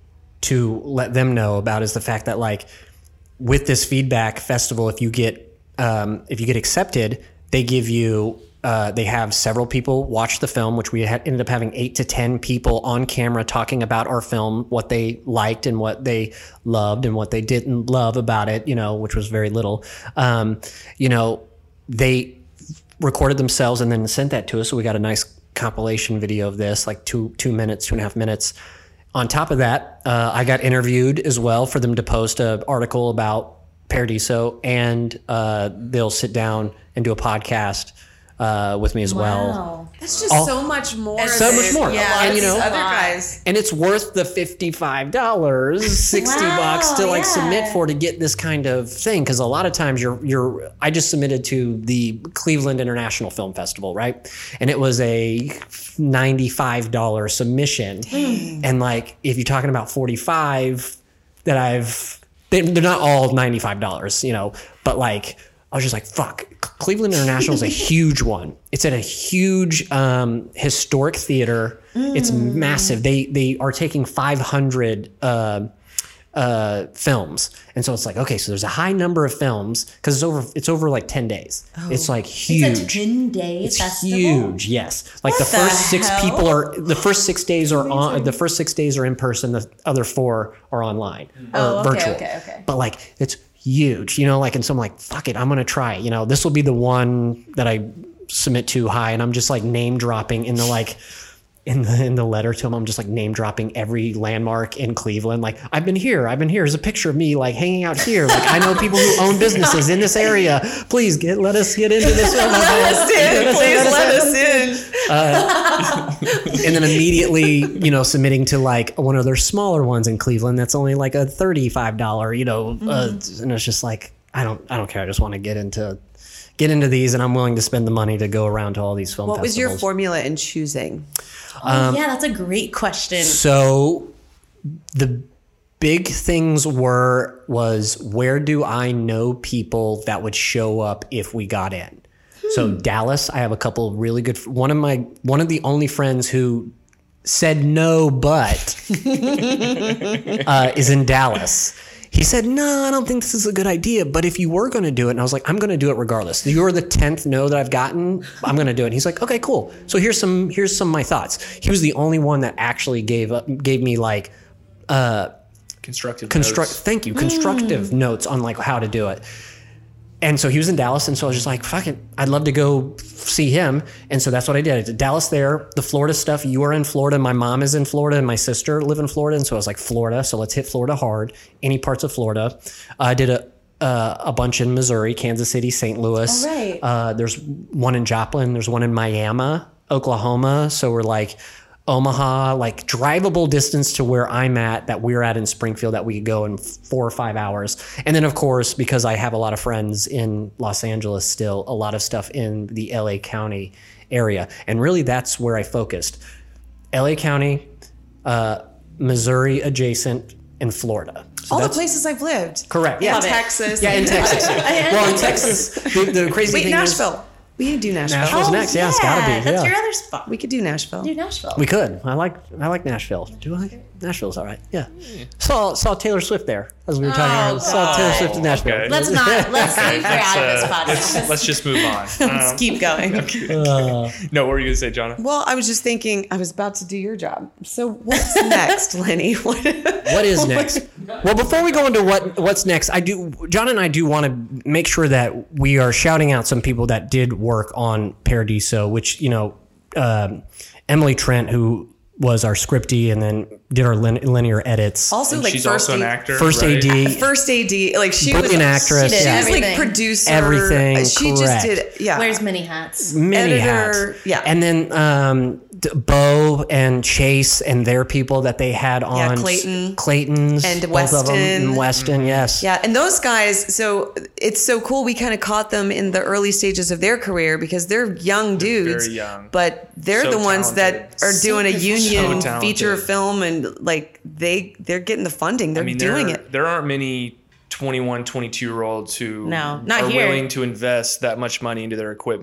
to let them know about is the fact that like with this feedback festival, if you get um, if you get accepted, they give you uh, they have several people watch the film, which we had ended up having eight to ten people on camera talking about our film, what they liked and what they loved and what they didn't love about it, you know, which was very little. Um, you know, they recorded themselves and then sent that to us, so we got a nice compilation video of this, like two two minutes, two and a half minutes. On top of that, uh, I got interviewed as well for them to post an article about Paradiso, and uh, they'll sit down and do a podcast uh, with me as well. Wow. That's just All- so much more. so than much more. A Yeah, lot and of you know- these other guys. And it's worth the fifty-five dollars, sixty Wow, bucks to like yeah. submit for to get this kind of thing. Because a lot of times you're you're. I just submitted to the Cleveland International Film Festival, right? And it was a ninety-five dollars submission. And like if you're talking about forty-five that I've, they, they're not all ninety-five dollars, you know. But like I was just like, fuck. Cleveland International is a huge one. It's at a huge um, historic theater. Mm. It's massive. They they are taking five hundred uh, uh, films, and so it's like, okay, so there's a high number of films because it's over. It's over like ten days. Oh. It's like huge. It's a ten-day It's festival? huge. Yes, like What the first the six hell? people are the first six days are on. The first six days are in person. The other four are online Oh, or okay, virtual. okay, okay. But like it's huge, you know, like, and so I'm like, fuck it, I'm gonna try it. You know, this will be the one that I submit to high, and I'm just like name dropping in the like in the in the letter to him. I'm just like name dropping every landmark in Cleveland. Like, I've been here, I've been here. There's a picture of me like hanging out here. Like, I know people who own businesses in this area. Please get let us get into this. Let us in. Please let us in. And then immediately, you know, submitting to like one of their smaller ones in Cleveland that's only like a thirty-five dollars, you know, mm-hmm. uh, and it's just like, I don't, I don't care. I just want to get into, get into these, and I'm willing to spend the money to go around to all these film What festivals. was your formula in choosing? Oh, yeah, that's a great question. So the big things were, was where do I know people that would show up if we got in? So Dallas, I have a couple of really good, one of my, one of the only friends who said no, but uh, is in Dallas. He said, no, I don't think this is a good idea, but if you were going to do it, and I was like, I'm going to do it regardless. You're the tenth no that I've gotten. I'm going to do it. And he's like, okay, cool. So here's some, here's some of my thoughts. He was the only one that actually gave up, gave me like, uh, Constructive construct, notes. thank you. Constructive mm. notes on like how to do it. And so he was in Dallas, and so I was just like, fuck it, I'd love to go see him. And so that's what I did. I did Dallas there, the Florida stuff. You are in Florida. My mom is in Florida, and my sister live in Florida. And so I was like, Florida, so let's hit Florida hard. Any parts of Florida. I did a uh, a bunch in Missouri, Kansas City, Saint Louis. Oh, right. Uh, there's one in Joplin. There's one in Miami, Oklahoma. So we're like Omaha, like drivable distance to where I'm at, that we're at in Springfield, that we could go in four or five hours. And then, of course, because I have a lot of friends in Los Angeles still, a lot of stuff in the L A County area. And really, that's where I focused. L A County, uh, Missouri adjacent, and Florida. So All the that's places I've lived. correct. Yeah, In Texas. yeah, in Texas. well, in Texas, the, the crazy Wait, thing is Nashville. We can do Nashville. Nashville's next. Yeah, it's gotta be. That's yeah. your other spot. We could do Nashville. Do Nashville. We could. I like I like Nashville. Do I? Nashville's all right. Yeah. Saw saw Taylor Swift there as we were talking Oh, about. Saw Taylor Swift in Nashville. okay. Let's not. Let's see if we're out of this Uh, podcast. let's, let's just move on. Let's Um, keep going. no, what were you going to say, Jonah? Well, I was just thinking, I was about to do your job. So what's next, Lenny? What, What is next? Well, before we go into what what's next, I do. John and I do want to make sure that we are shouting out some people that did work on Paradiso, which you know, um, Emily Trent, who was our scripty and then did our lin- linear edits. Also, And like she's first also an A- actor. First right? A D. First A D, like she Brilliant was actress, She yeah. was like Everything. producer, Everything, She just correct. did, yeah. Wears many hats. Many editor, hats. yeah. And then um, D- Bo and Chase and their people that they had on Clayton. Clayton's And both of them, Weston. and Weston, yes. Yeah, and those guys, so it's so cool. We kind of caught them in the early stages of their career because they're young dudes, very young. but they're So the ones talented. that are doing a union So talented. feature film, and like they they're getting the funding. They're I mean, doing there, it. there aren't many twenty-one, twenty-two year olds who No, not are here. willing to invest that much money into their equipment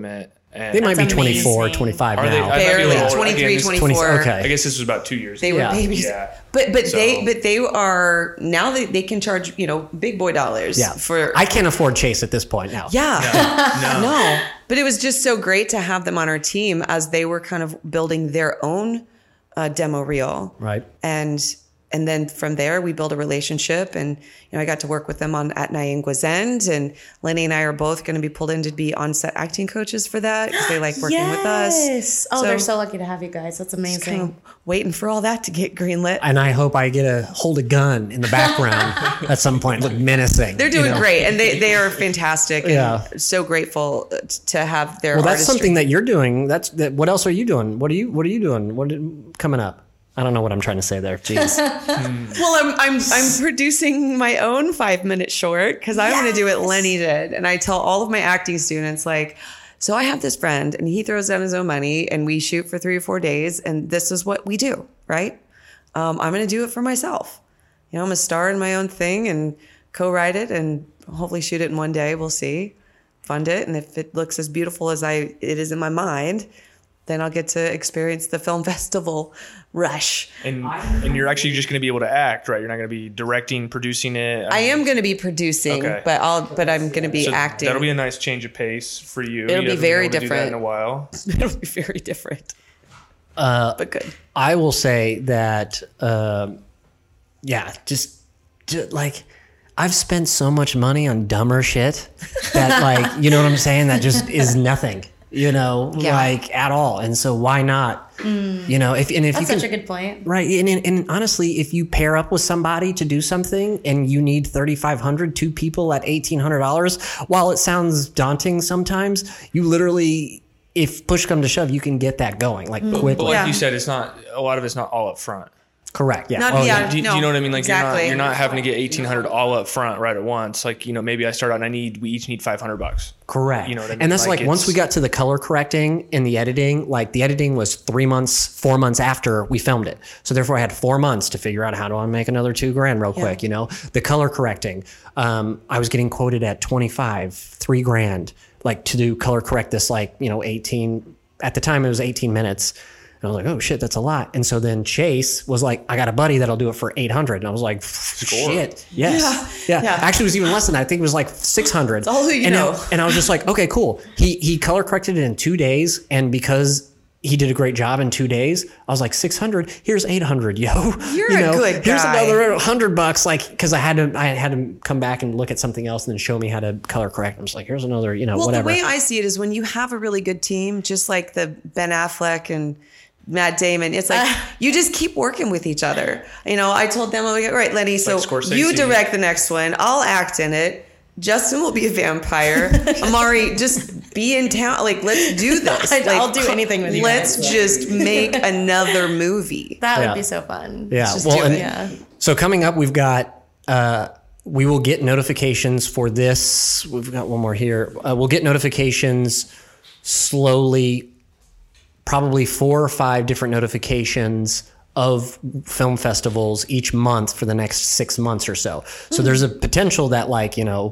And They might be That's twenty-four, amazing. twenty-five Are they? now. I might be a Barely little older. twenty-three, Again, this- twenty-four. okay. I guess this was about two years. They ago. were Yeah. babies. Yeah. But but So- they but they are now they, they can charge, you know, big boy dollars Yeah. for I can't afford Chase at this point now. Yeah. No. But it was just so great to have them on our team as they were kind of building their own uh, demo reel. Right. And and then from there we built a relationship, and you know I got to work with them on At Night in End, and Lenny and I are both going to be pulled in to be on-set acting coaches for that because they like working with us. Yes. Oh, they're so lucky to have you guys. That's amazing. Kind of waiting for all that to get greenlit. And I hope I get to hold a gun in the background at some point, look menacing. They're doing you know? great, and they, they are fantastic. And Yeah. so grateful to have their. Well, that's artistry. something that you're doing. That's that. What else are you doing? What are you What are you doing? What coming up? I don't know what I'm trying to say there. Jeez. Well, I'm I'm I'm producing my own five minute short because I want to do what Lenny did, and I tell all of my acting students like, so I have this friend, and he throws down his own money, and we shoot for three or four days, and this is what we do, right? Um, I'm going to do it for myself. You know, I'm a star in my own thing and co-write it, and hopefully shoot it in one day. We'll see, fund it, and if it looks as beautiful as I it is in my mind, then I'll get to experience the film festival rush. And and you're actually just going to be able to act, right? You're not going to be directing, producing it. I am going to be producing, Okay. but I'll but I'm going to be So acting. That'll be a nice change of pace for you. It'll You be haven't very been able to do that different. in a while. It'll be very different. Uh, but good. I will say that, um yeah, just, just like I've spent so much money on dumber shit that, like, you know what I'm saying? That just is nothing, you know, Yeah. like at all. And so why not? You know, if and if That's you can, such a good point. right, and, and and honestly, if you pair up with somebody to do something and you need thirty-five hundred, two people at eighteen hundred dollars, while it sounds daunting sometimes, you literally, if push come to shove, you can get that going like quickly. But like Yeah. you said, it's not a lot of it's not all up front. Correct. Yeah. Not- Oh, yeah. Do, you- do No, you know what I mean? Like exactly. you're not you're not having to get eighteen hundred all up front right at once. Like, you know, maybe I start out and I need we each need five hundred bucks. Correct. You know what I mean? And that's Like, like, once it's- we got to the color correcting and the editing, like the editing was three months, four months after we filmed it. So therefore I had four months to figure out how do I make another two grand real quick, you know? The color correcting. Um, I was getting quoted at twenty-five, three grand, like to do color correct this, like, you know, eighteen, at the time it was eighteen minutes. And I was like, oh shit, that's a lot. And so then Chase was like, I got a buddy that'll do it for eight hundred. And I was like, shit, yes. Yeah. Yeah. Actually, it was even less than that. I think it was like six hundred. all who you and know. I- and I was just like, okay, cool. He he color corrected it in two days. And because he did a great job in two days, I was like, six hundred, here's eight hundred, yo. You're you a know, good Here's guy. another hundred bucks. Like, cause I had to, I had to come back and look at something else and then show me how to color correct. I'm just like, here's another, you know, Well, whatever. the way I see it is when you have a really good team, just like the Ben Affleck and Matt Damon, it's like you just keep working with each other. You know, I told them, I'm like, all right, Lenny, so Like Scorsese. you direct the next one. I'll act in it. Justin will be a vampire. Amari, just be in town. Like, let's do this. I'll Like, do anything with you Let's guys. just make another movie. That Yeah. would be so fun. Yeah. Just well, do and it. Yeah. so coming up, we've got, uh, we will get notifications for this. We've got one more here. Uh, we'll get notifications slowly, probably four or five different notifications of film festivals each month for the next six months or so. So there's a potential that, like, you know,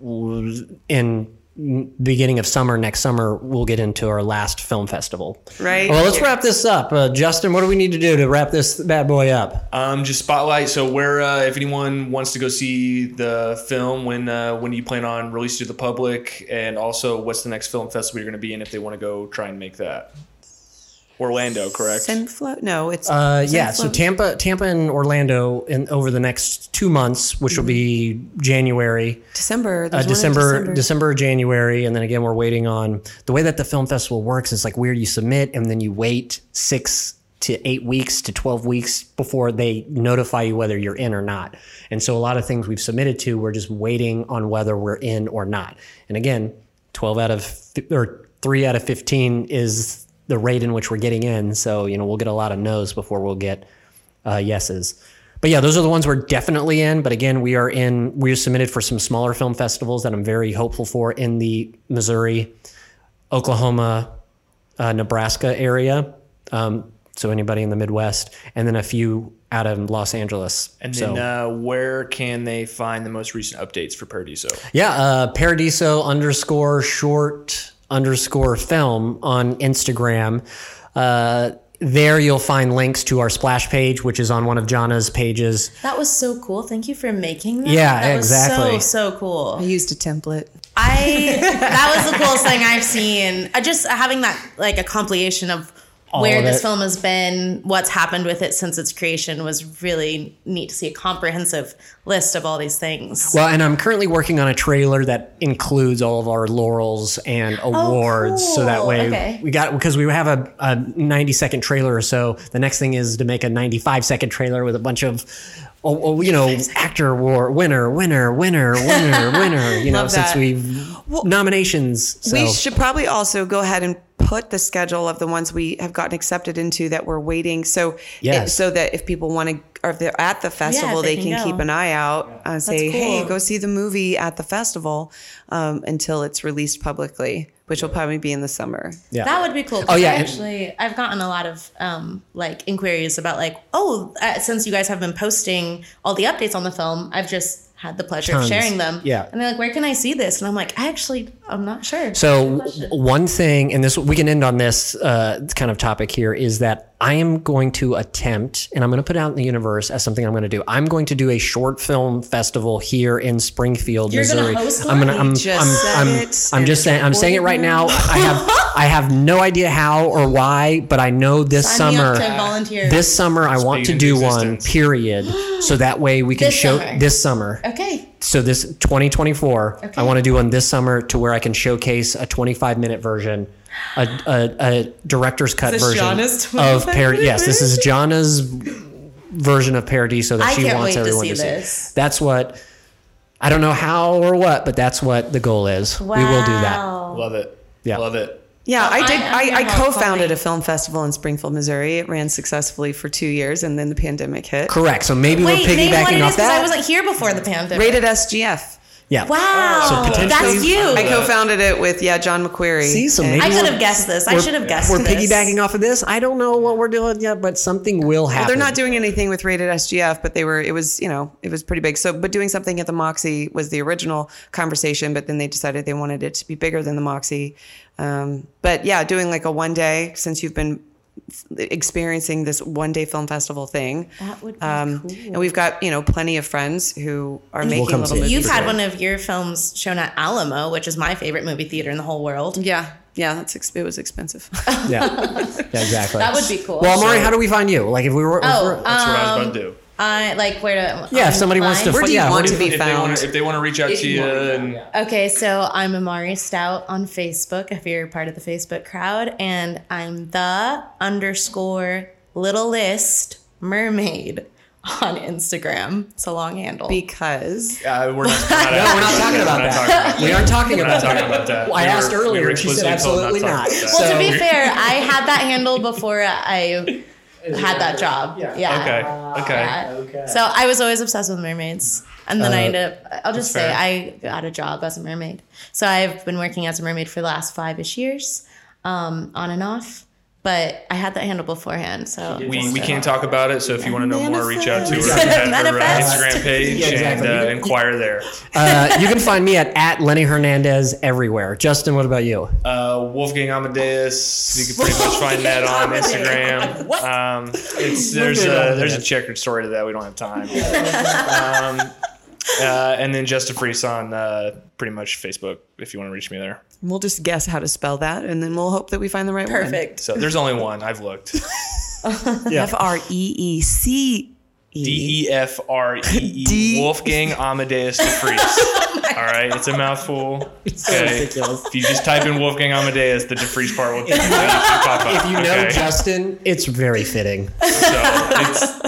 in beginning of summer, next summer, we'll get into our last film festival. Right. Well, let's wrap this up. Uh, Justin, what do we need to do to wrap this bad boy up? Um, just spotlight. So where, uh, if anyone wants to go see the film, when uh, when do you plan on releasing to the public? And also, what's the next film festival you're going to be in if they want to go try and make that? Orlando, correct? Send float? No, it's Uh, Send yeah, so float. Tampa, Tampa, and Orlando in over the next two months, which will be January, December. uh, There's one in December, December, January, and then again we're waiting on the way that the film festival works. Is like weird. You submit and then you wait six to eight weeks to twelve weeks before they notify you whether you're in or not. And so a lot of things we've submitted to, we're just waiting on whether we're in or not. And again, twelve out of or three out of fifteen is the rate in which we're getting in. So, you know, we'll get a lot of no's before we'll get uh, yeses. But yeah, those are the ones we're definitely in. But again, we are in, we're submitted for some smaller film festivals that I'm very hopeful for in the Missouri, Oklahoma, uh, Nebraska area. Um, so anybody in the Midwest, and then a few out of Los Angeles. And so, then uh, where can they find the most recent updates for Paradiso? yeah, uh, Paradiso underscore short underscore film on Instagram. Uh, there you'll find links to our splash page, which is on one of Jana's pages. That was so cool. Thank you for making that. Yeah, that exactly. Was so, so cool. I used a template. I that was the coolest thing I've seen. I just having that like a compilation of All where of this it. film has been, what's happened with it since its creation was really neat to see a comprehensive list of all these things. Well, and I'm currently working on a trailer that includes all of our laurels and awards. So that cool. way Okay. we got, because we have a, a ninety second trailer or so. The next thing is to make a ninety-five second trailer with a bunch of, oh, oh, you know, actor award winner, winner, winner, winner, winner, you know, Love since that. we've nominations. So. We should probably also go ahead and put the schedule of the ones we have gotten accepted into that we're waiting. So, Yes. it, so that if people want to, or if they're at the festival, they they, can can, go. keep an eye out and say, cool. hey, go see the movie at the festival um, until it's released publicly, which will probably be in the summer. yeah. That would be cool. 'cause Oh, yeah, I and- actually, I've gotten a lot of um, like inquiries about like, oh, uh, since you guys have been posting all the updates on the film, I've just had the pleasure Tons. of sharing them. Yeah. And they're like, where can I see this? And I'm like, I actually, I'm not sure. So w- one thing, and this we can end on this uh, kind of topic here, is that I am going to attempt, and I'm going to put it out in the universe as something I'm going to do. I'm going to do a short film festival here in Springfield, You're gonna Missouri. host I'm one? gonna, I'm, You just I'm, said I'm, it, I'm and just it's saying, I'm saying it right now. I have, I have no idea how or why, but I know this Sign me summer, up to volunteer. this summer, I want to into do one. existence. Period. So that way we can This show summer. this summer. Okay. So this twenty twenty-four, Okay. I want to do one this summer to where I can showcase a twenty-five minute version, a, a, a director's cut Is this version Jana's of twenty-five Par- minute Yes, this is Jana's version of Paradiso that I she can't wants wait to everyone see to see. this. That's what I don't know how or what, but that's what the goal is. Wow. We will do that. Love it. Yeah. Love it. Yeah, Well, I did. I- I'm I, I here help co-founded me. a film festival in Springfield, Missouri. It ran successfully for two years, and then the pandemic hit. Correct. So maybe Wait, we're name what it piggybacking is off because I that. wasn't here before the pandemic. Rated S G F. yeah. Wow. So potentially- That's you. I co-founded it with yeah John McQuarrie. See, so And- maybe I could we're- have guessed this. I we're- should have guessed We're this. piggybacking off of this. I don't know what we're doing yet, but something will happen. They're not doing anything with Rated S G F, but they were. It was you know it was pretty big. So, but doing something at the Moxie was the original conversation. But then they decided they wanted it to be bigger than the Moxie. Um, but yeah, doing like a one day since you've been experiencing this one day film festival thing. That would be Um, cool. And we've got you know plenty of friends who are making come little see it. movies. You've had there. one of your films shown at Alamo, which is my favorite movie theater in the whole world. Yeah, yeah, that's ex- it was expensive. Yeah. Yeah, exactly. That would be cool. Well, Amari, how do we find you? Like if we were, if Oh, we're- That's what I was Um, about to do. I like where to. yeah, if somebody wants to, online? Where do you yeah, want what to do be you- If they want found? to, if they want to reach out to you, and Okay, so I'm Amari Stout on Facebook if you're part of the Facebook crowd, and I'm the underscore little list mermaid on Instagram. It's a long handle. Because uh, we're not. No, we're not talking about We're not that. talking about We aren't talking We're about not talking that. about that. Well, I We asked were- earlier, we were and she said explicitly told absolutely not to not. talk about well, that. to be So- fair, I had that handle before I had that job. Yeah. Okay. Okay. Yeah. So I was always obsessed with mermaids. And then I Uh, ended up, I'll just say, fair. I got a job as a mermaid. So I've been working as a mermaid for the last five ish years, um, on and off. But I had that handle beforehand. So We, we can't talk about it, so if you want to know more, reach out to her at her uh, Manifest. Instagram page Yeah, exactly. and uh, inquire there. Uh, you can find me at, at Lenny Hernandez everywhere. Justin, what about you? Uh, Wolfgang Amadeus, you can pretty much find that on Instagram. Um, it's there's a there's a checkered story to that. We don't have time. Um, uh, and then Justin Freese on uh, pretty much Facebook if you want to reach me there. we'll just guess how to spell that, and then we'll hope that we find the right one. perfect. So there's only one. I've looked. F R E E C E. D E F R E E D- Wolfgang Amadeus de Vries. All right, it's a mouthful. Okay. ridiculous. If you just type in Wolfgang Amadeus, the de Vries part will pop up. If you know okay? Justin, it's very fitting. so it's,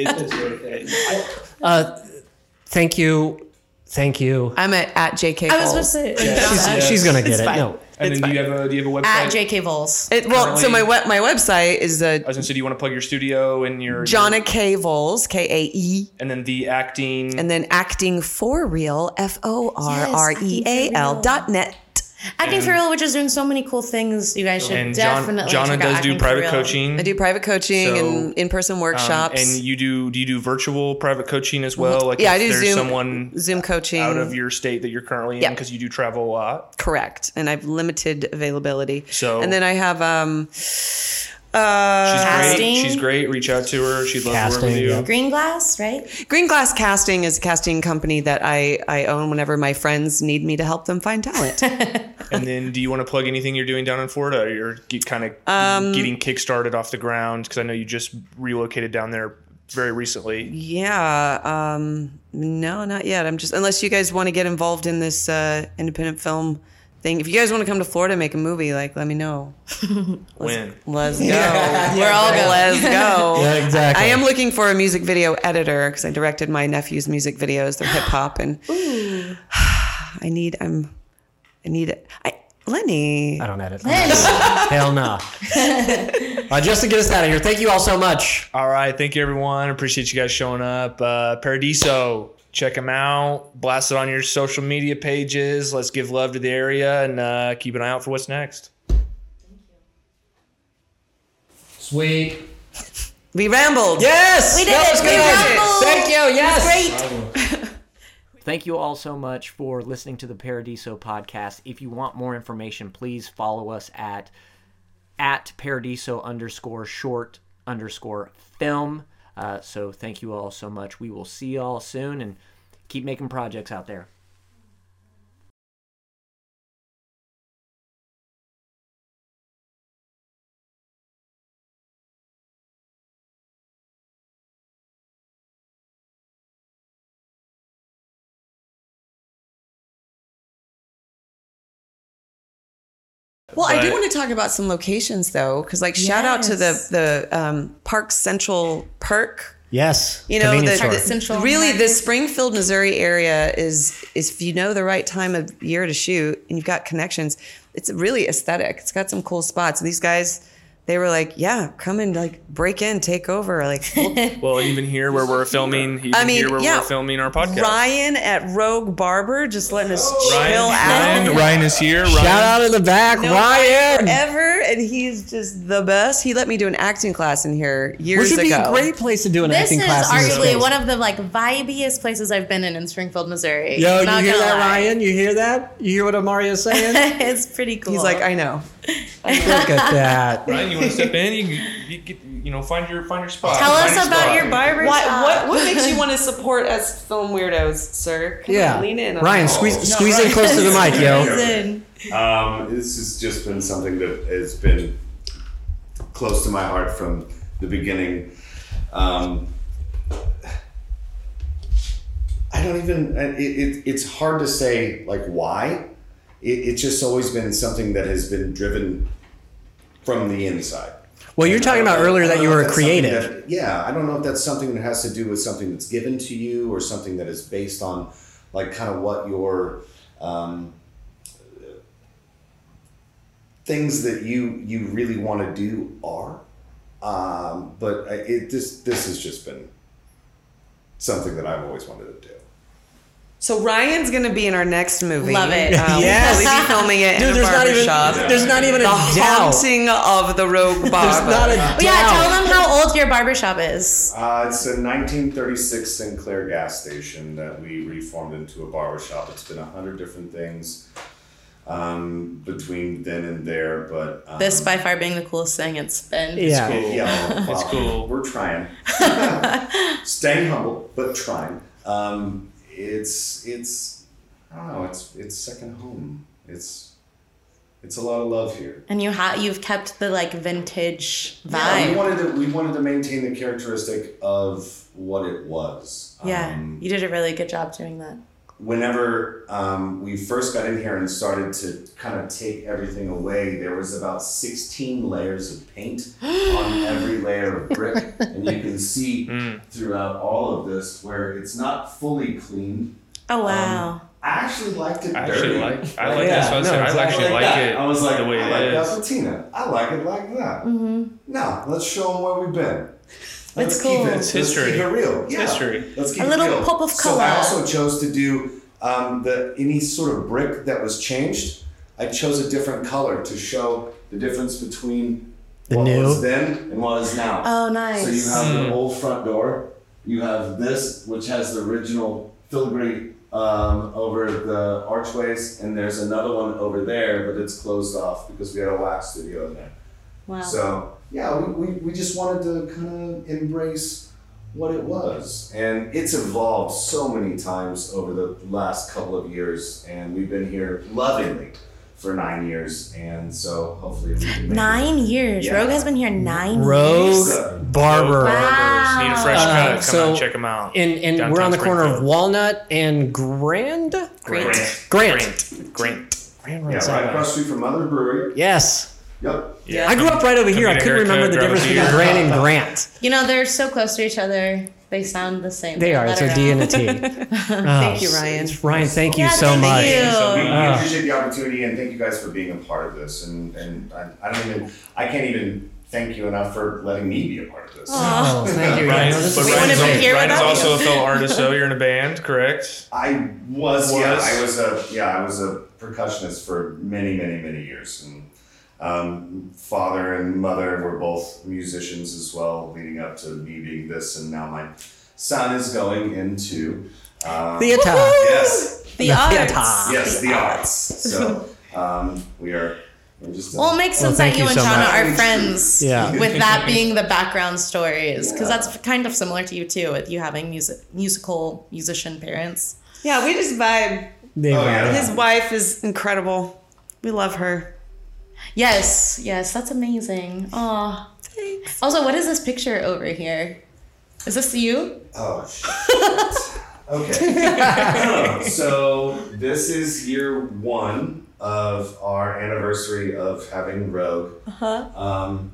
it's Uh, thank you. Thank you. I'm at, at J K. I was Voles. supposed to say, She's, she's going to get It's it. fine. No. and then do you have a do you have a website? at J K Voles. It, well, so my web, my website is uh, I was gonna say, do you want to plug your studio and your Jonna K. Voles, K A E, and then the acting and then acting for real, F O R R E A L dot net. Acting And- for Real, which is doing so many cool things. You guys should And John, definitely. Jonna check out does Acting do for private Real. coaching. I do private coaching So, and in-person Um, workshops. and you do do you do virtual private coaching as well? Like yeah, if I do there's Zoom someone Zoom coaching out of your state that you're currently in Yeah. because you do travel a lot. Correct, and I've limited availability. So- and then I have um, uh, She's Casting. great. She's great. Reach out to her. She'd love to work Casting, with you. yeah. Green Glass, right? Green Glass Casting is a casting company that I I own whenever my friends need me to help them find talent. And then, do you want to plug anything you're doing down in Florida? Or you're get, kind of Um, getting kickstarted off the ground because I know you just relocated down there very recently. Yeah, um, no, not yet. I'm just unless you guys want to get involved in this uh, independent film thing. If you guys want to come to Florida and make a movie, like let me know. When? Let's go. We're all going. Let's go. Yeah, exactly. I am looking for a music video editor because I directed my nephew's music videos. They're hip hop, and I need. I'm. I need it. I Lenny. I don't edit. Hell no. Uh, just to get us out of here, thank you all so much. All right. Thank you, everyone. Appreciate you guys showing up. Uh, Paradiso, check them out. Blast it on your social media pages. Let's give love to the area and uh, keep an eye out for what's next. Sweet. We rambled. Yes. We did that it. was We good. rambled. Thank you. Yes. Great. Thank you all so much for listening to the Paradiso podcast. If you want more information, please follow us at at Paradiso underscore short underscore film. Uh, so thank you all so much. We will see you all soon and keep making projects out there. Well, I do But- want to talk about some locations though, because like shout out to the Yes. the um, Park Central Perk. Yes. You know, Convenience the, store. the- Central really the Market. Springfield, Missouri area is is if you know the right time of year to shoot and you've got connections, it's really aesthetic. It's got some cool spots. These guys, they were like, yeah, come and like break in, take over. Like we'll- Well, even here where we're filming, even I mean, here where yeah, we're filming our podcast. Ryan at Rogue Barber just letting us Ryan, chill out. Ryan, Ryan is here. Ryan. Shout out in the back, No Ryan. forever, and he's just the best. He let me do an acting class in here years Which would be ago. a great place to do an This acting is class. in this arguably space. one of the like vibiest places I've been in in Springfield, Missouri. Yo, Not you hear gonna that, lie. Ryan? You hear that? You hear what Amaria's saying? It's pretty cool. He's like, I know. Look at that. Ryan, you want to step in? You, you, you, get, you know, find your find your spot. Tell Find us your about spot. your barber What, shop. what what makes you want to support us film weirdos, sir? Come Yeah. on, lean in. on Ryan, that. squeeze, No, squeeze in Ryan. close to the mic, yo. Reason. Um, this has just been something that has been close to my heart from the beginning. Um, I don't even, it, it, it's hard to say like why. It, it's just always been something that has been driven from the inside. Well, you're And talking I don't about know- earlier I that don't you know were if a that's something creative. that- yeah, I don't know if that's something that has to do with something that's given to you or something that is based on like kind of what your um, things that you you really want to do are. Um, but I- it this this has just been something that I've always wanted to do. So Ryan's gonna be in our next movie. Love it. Um, Yes. We'll probably be filming it Dude, in a there's not even barbershop. there's not even a The doubt. haunting of the Rogue Barber. There's not a Oh, doubt. yeah, tell them how old your barbershop is. Uh, it's a nineteen thirty-six Sinclair gas station that we reformed into a barbershop. It's been a hundred different things um, between then and there, but um, This by far being the coolest thing it's been. Yeah. Cool. yeah, well, It's cool. We're trying, staying humble, but trying. Um, it's it's I don't know. It's it's second home. It's it's a lot of love here. And you have you've kept the like vintage Yeah, we vibe. wanted to we wanted to maintain the characteristic of what it was. Yeah, Um, you did a really good job doing that. whenever um, we first got in here and started to kind of take everything away, there was about sixteen layers of paint on every layer of brick. And you can see throughout all of this where it's not fully clean. Oh wow. I actually liked it I dirty. actually like. I like Yeah, this. I, was no, saying, I exactly actually like that. it. I was like, the way I it like is. that patina. I like it like that. Mm-hmm. No, let's show them where we've been. Let's It's keep cool. it. It's let's history. keep it real. It's Yeah. history. Let's keep A it little real. pop of So I color. also chose to do um, the any sort of brick that was changed. I chose a different color to show the difference between The what new? was then and what is now. Oh, nice. So you have the old front door. You have this, which has the original filigree um, over the archways, and there's another one over there, but it's closed off because we had a wax studio in there. Wow. So yeah, we, we, we just wanted to kind of embrace what it was. And it's evolved so many times over the last couple of years, and we've been here lovingly for nine years. And so hopefully we can make Nine it. years. Yeah. Rogue has been here nine Rogue years. Barber. Wow. Need a fresh Uh, cut. Come so- out, check them out. And and we're on Downtown the corner of Springfield. Walnut and Grand. Grant. Grant. Grant. Grant. Grand Yeah, Road right Sideway. across the street from Mother Brewery. Yes. Yep. Yeah. I grew up right over here. I get a couldn't remember the haircut, difference grab a between beer. Grant and Grant. You know, they're so close to each other. They sound the same. They are. It's a D and a T. Thank you, Ryan. Ryan, thank you Yeah, so thank much. you. So we, we Oh. appreciate the opportunity, and thank you guys for being a part of this. And, and I, I don't even, I can't even thank you enough for letting me be a part of this. Oh, thank you, Ryan. This But is We Ryan's, wouldn't be al- here Ryan's without also you. a fellow artist, though. You're in a band, correct? I was, yeah, Was? I was a, yeah, I was a percussionist for many, many, many years. And um, father and mother were both musicians as well, leading up to me being this. And now my son is going into um, Theater. Yes, The The arts. theater. yes, the arts. So um, we are. We're just. Well, it makes Well, sense that thank you you and so Shauna much. are friends. Yeah. With that being the background stories, because Yeah. that's kind of similar to you too, with you having music, musical musician parents. Yeah, we just vibe. They Oh, were- yeah. His wife is incredible. We love her. Yes, yes, that's amazing. Aw. Thanks. Also, what is this picture over here? Is this you? Oh shit. Okay. So this is year one of our anniversary of having Rogue. Uh-huh. Um,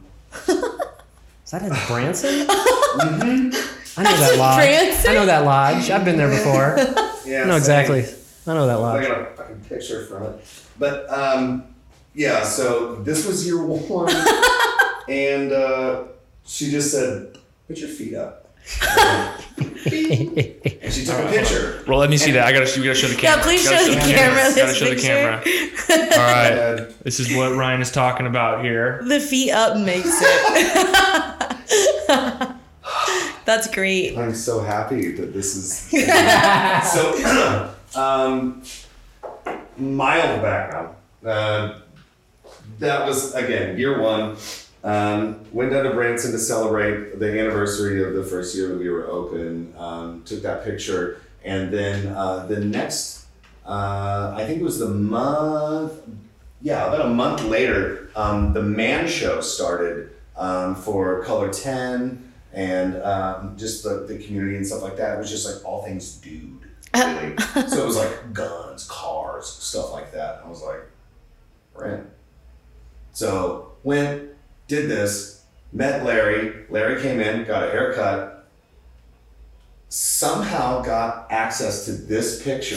Is that in Branson? I know that lodge. Branson? I know that lodge. I've been there before. yeah. I know exactly. I know that I lodge. got a fucking picture from it. But um, yeah, so this was year one, and uh, she just said, "Put your feet up." And she took a picture. Well, let me see that. I gotta, you gotta show the camera. Yeah, please Gotta show the camera Gotta this show the picture. camera. All right. And This is what Ryan is talking about here. The feet up makes it. That's great. I'm so happy that this is so. um, mild background. Uh, that was again year one. Um, went down to Branson to celebrate the anniversary of the first year that we were open. Um, took that picture, and then uh, the next, uh, I think it was the month. Yeah, about a month later, um, the Man Show started um, for Color ten and um, just the, the community and stuff like that. It was just like all things dude, really. So it was like guns, cars, stuff like that. I was like, rent. So went, did this, met Larry. Larry came in, got a haircut, somehow got access to this picture.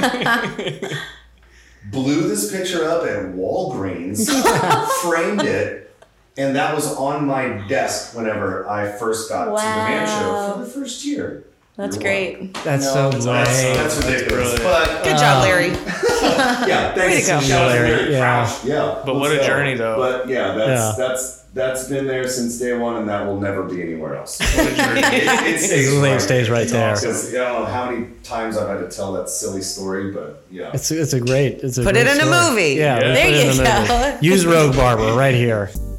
Blew this picture up at Walgreens, framed it, and that was on my desk whenever I first got to the Man Show Wow. for the first year. That's Year great. one. That's No, so that's, great. that's ridiculous. Brilliant. But Good job, Larry. yeah, thanks. to go. Shout out to Larry, Larry yeah. Crouch. Yeah. But what let's a go. journey, though. But yeah, that's Yeah. that's that's been there since day one, and that will never be anywhere else. What a journey. it, it stays It right, stays right there. Because I don't know how many times I've had to tell that silly story, but yeah. It's it's a great. It's a Put great it in a story. movie. Yeah, Yeah. let's There put it in you a movie. go. Use Rogue Barber right here.